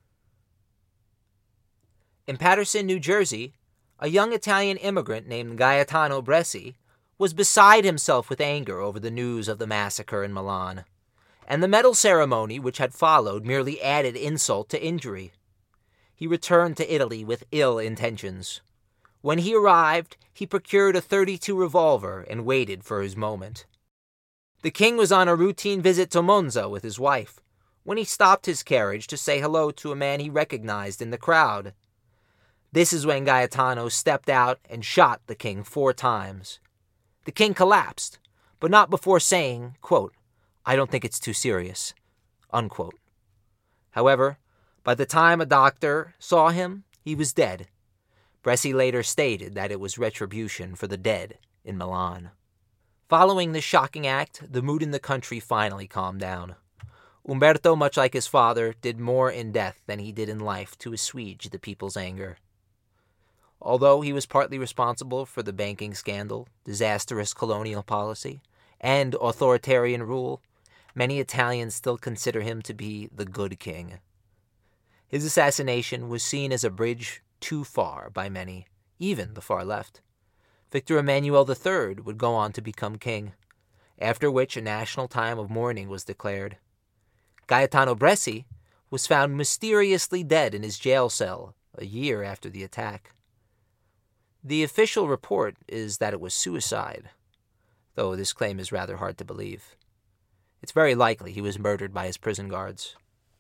In Paterson, New Jersey, a young Italian immigrant named Gaetano Bresci was beside himself with anger over the news of the massacre in Milan, and the medal ceremony which had followed merely added insult to injury. He returned to Italy with ill intentions. When he arrived, he procured a .32 revolver and waited for his moment. The king was on a routine visit to Monza with his wife, when he stopped his carriage to say hello to a man he recognized in the crowd. This is when Gaetano stepped out and shot the king 4 times. The king collapsed, but not before saying, quote, I don't think it's too serious, unquote. However, by the time a doctor saw him, he was dead. Bresci later stated that it was retribution for the dead in Milan. Following this shocking act, the mood in the country finally calmed down. Umberto, much like his father, did more in death than he did in life to assuage the people's anger. Although he was partly responsible for the banking scandal, disastrous colonial policy, and authoritarian rule, many Italians still consider him to be the good king. His assassination was seen as a bridge too far by many, even the far left. Victor Emmanuel III would go on to become king, after which a national time of mourning was declared. Gaetano Bresci was found mysteriously dead in his jail cell a year after the attack. The official report is that it was suicide, though this claim is rather hard to believe. It's very likely he was murdered by his prison guards.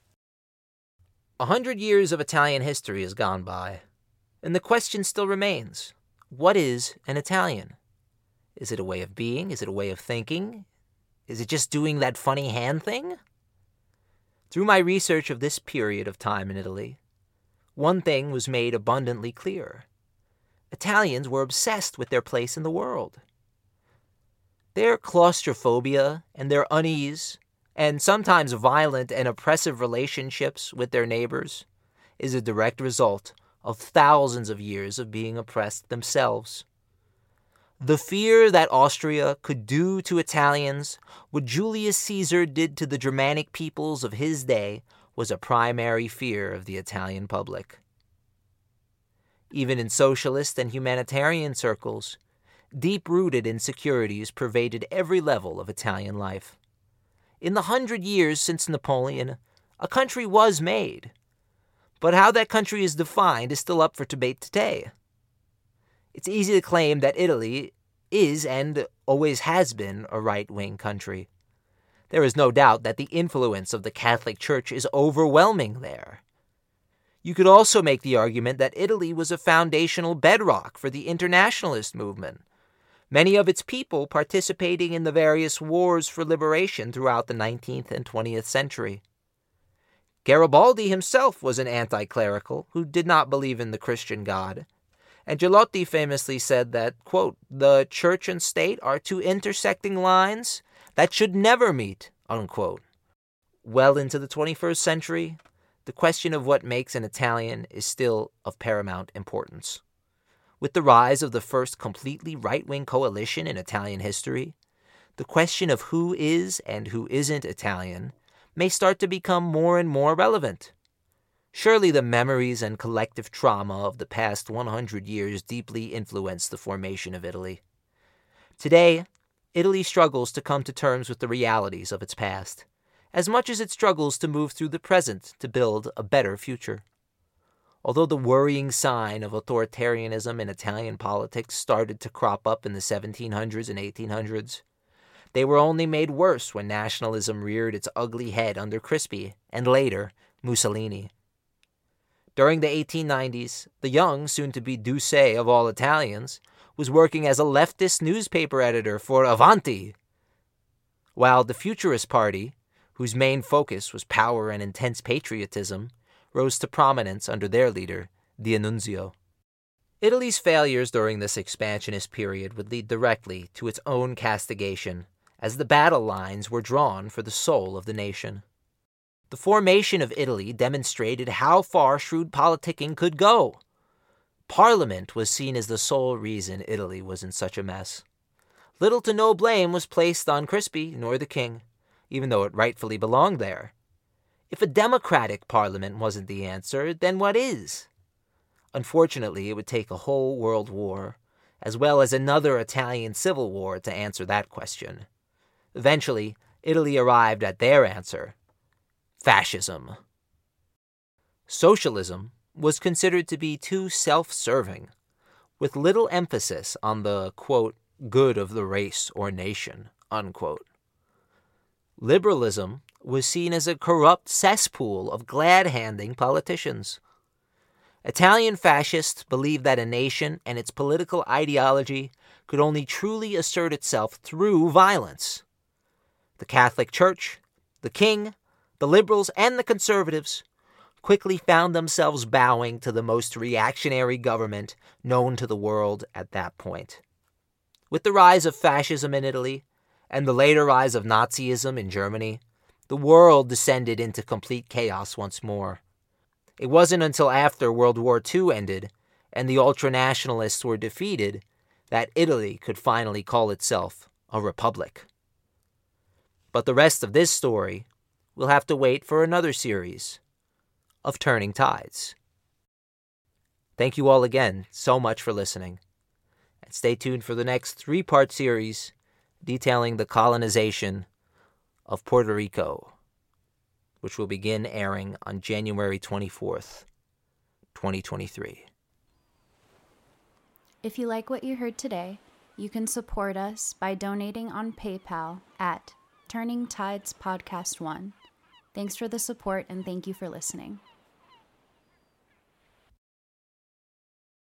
100 years of Italian history has gone by, and the question still remains. What is an Italian? Is it a way of being? Is it a way of thinking? Is it just doing that funny hand thing? Through my research of this period of time in Italy, one thing was made abundantly clear. Italians were obsessed with their place in the world. Their claustrophobia and their unease, and sometimes violent and oppressive relationships with their neighbors, is a direct result of thousands of years of being oppressed themselves. The fear that Austria could do to Italians what Julius Caesar did to the Germanic peoples of his day was a primary fear of the Italian public. Even in socialist and humanitarian circles, deep-rooted insecurities pervaded every level of Italian life. In the 100 years since Napoleon, a country was made, but how that country is defined is still up for debate today. It's easy to claim that Italy is and always has been a right-wing country. There is no doubt that the influence of the Catholic Church is overwhelming there. You could also make the argument that Italy was a foundational bedrock for the internationalist movement, many of its people participating in the various wars for liberation throughout the 19th and 20th century. Garibaldi himself was an anti-clerical who did not believe in the Christian God, and Gelotti famously said that, quote, "the church and state are two intersecting lines that should never meet," unquote. Well into the 21st century, the question of what makes an Italian is still of paramount importance. With the rise of the first completely right-wing coalition in Italian history, the question of who is and who isn't Italian may start to become more and more relevant. Surely the memories and collective trauma of the past 100 years deeply influenced the formation of Italy. Today, Italy struggles to come to terms with the realities of its past, as much as it struggles to move through the present to build a better future. Although the worrying sign of authoritarianism in Italian politics started to crop up in the 1700s and 1800s, they were only made worse when nationalism reared its ugly head under Crispi and later Mussolini. During the 1890s, the young, soon-to-be Duce of all Italians, was working as a leftist newspaper editor for Avanti, while the Futurist Party, whose main focus was power and intense patriotism, rose to prominence under their leader, D'Annunzio. Italy's failures during this expansionist period would lead directly to its own castigation, as the battle lines were drawn for the soul of the nation. The formation of Italy demonstrated how far shrewd politicking could go. Parliament was seen as the sole reason Italy was in such a mess. Little to no blame was placed on Crispi nor the king, even though it rightfully belonged there. If a democratic parliament wasn't the answer, then what is? Unfortunately, it would take a whole world war, as well as another Italian civil war, to answer that question. Eventually, Italy arrived at their answer: fascism. Socialism was considered to be too self-serving, with little emphasis on the, quote, good of the race or nation, unquote. Liberalism was seen as a corrupt cesspool of glad-handing politicians. Italian fascists believed that a nation and its political ideology could only truly assert itself through violence. The Catholic Church, the king, the liberals, and the conservatives quickly found themselves bowing to the most reactionary government known to the world at that point. With the rise of fascism in Italy, and the later rise of Nazism in Germany, the world descended into complete chaos once more. It wasn't until after World War II ended and the ultranationalists were defeated that Italy could finally call itself a republic. But the rest of this story will have to wait for another series of Turning Tides. Thank you all again so much for listening, and stay tuned for the next 3-part series detailing the colonization of Puerto Rico, which will begin airing on January 24th, 2023. If you like what you heard today, you can support us by donating on PayPal at Turning Tides Podcast 1. Thanks for the support and thank you for listening.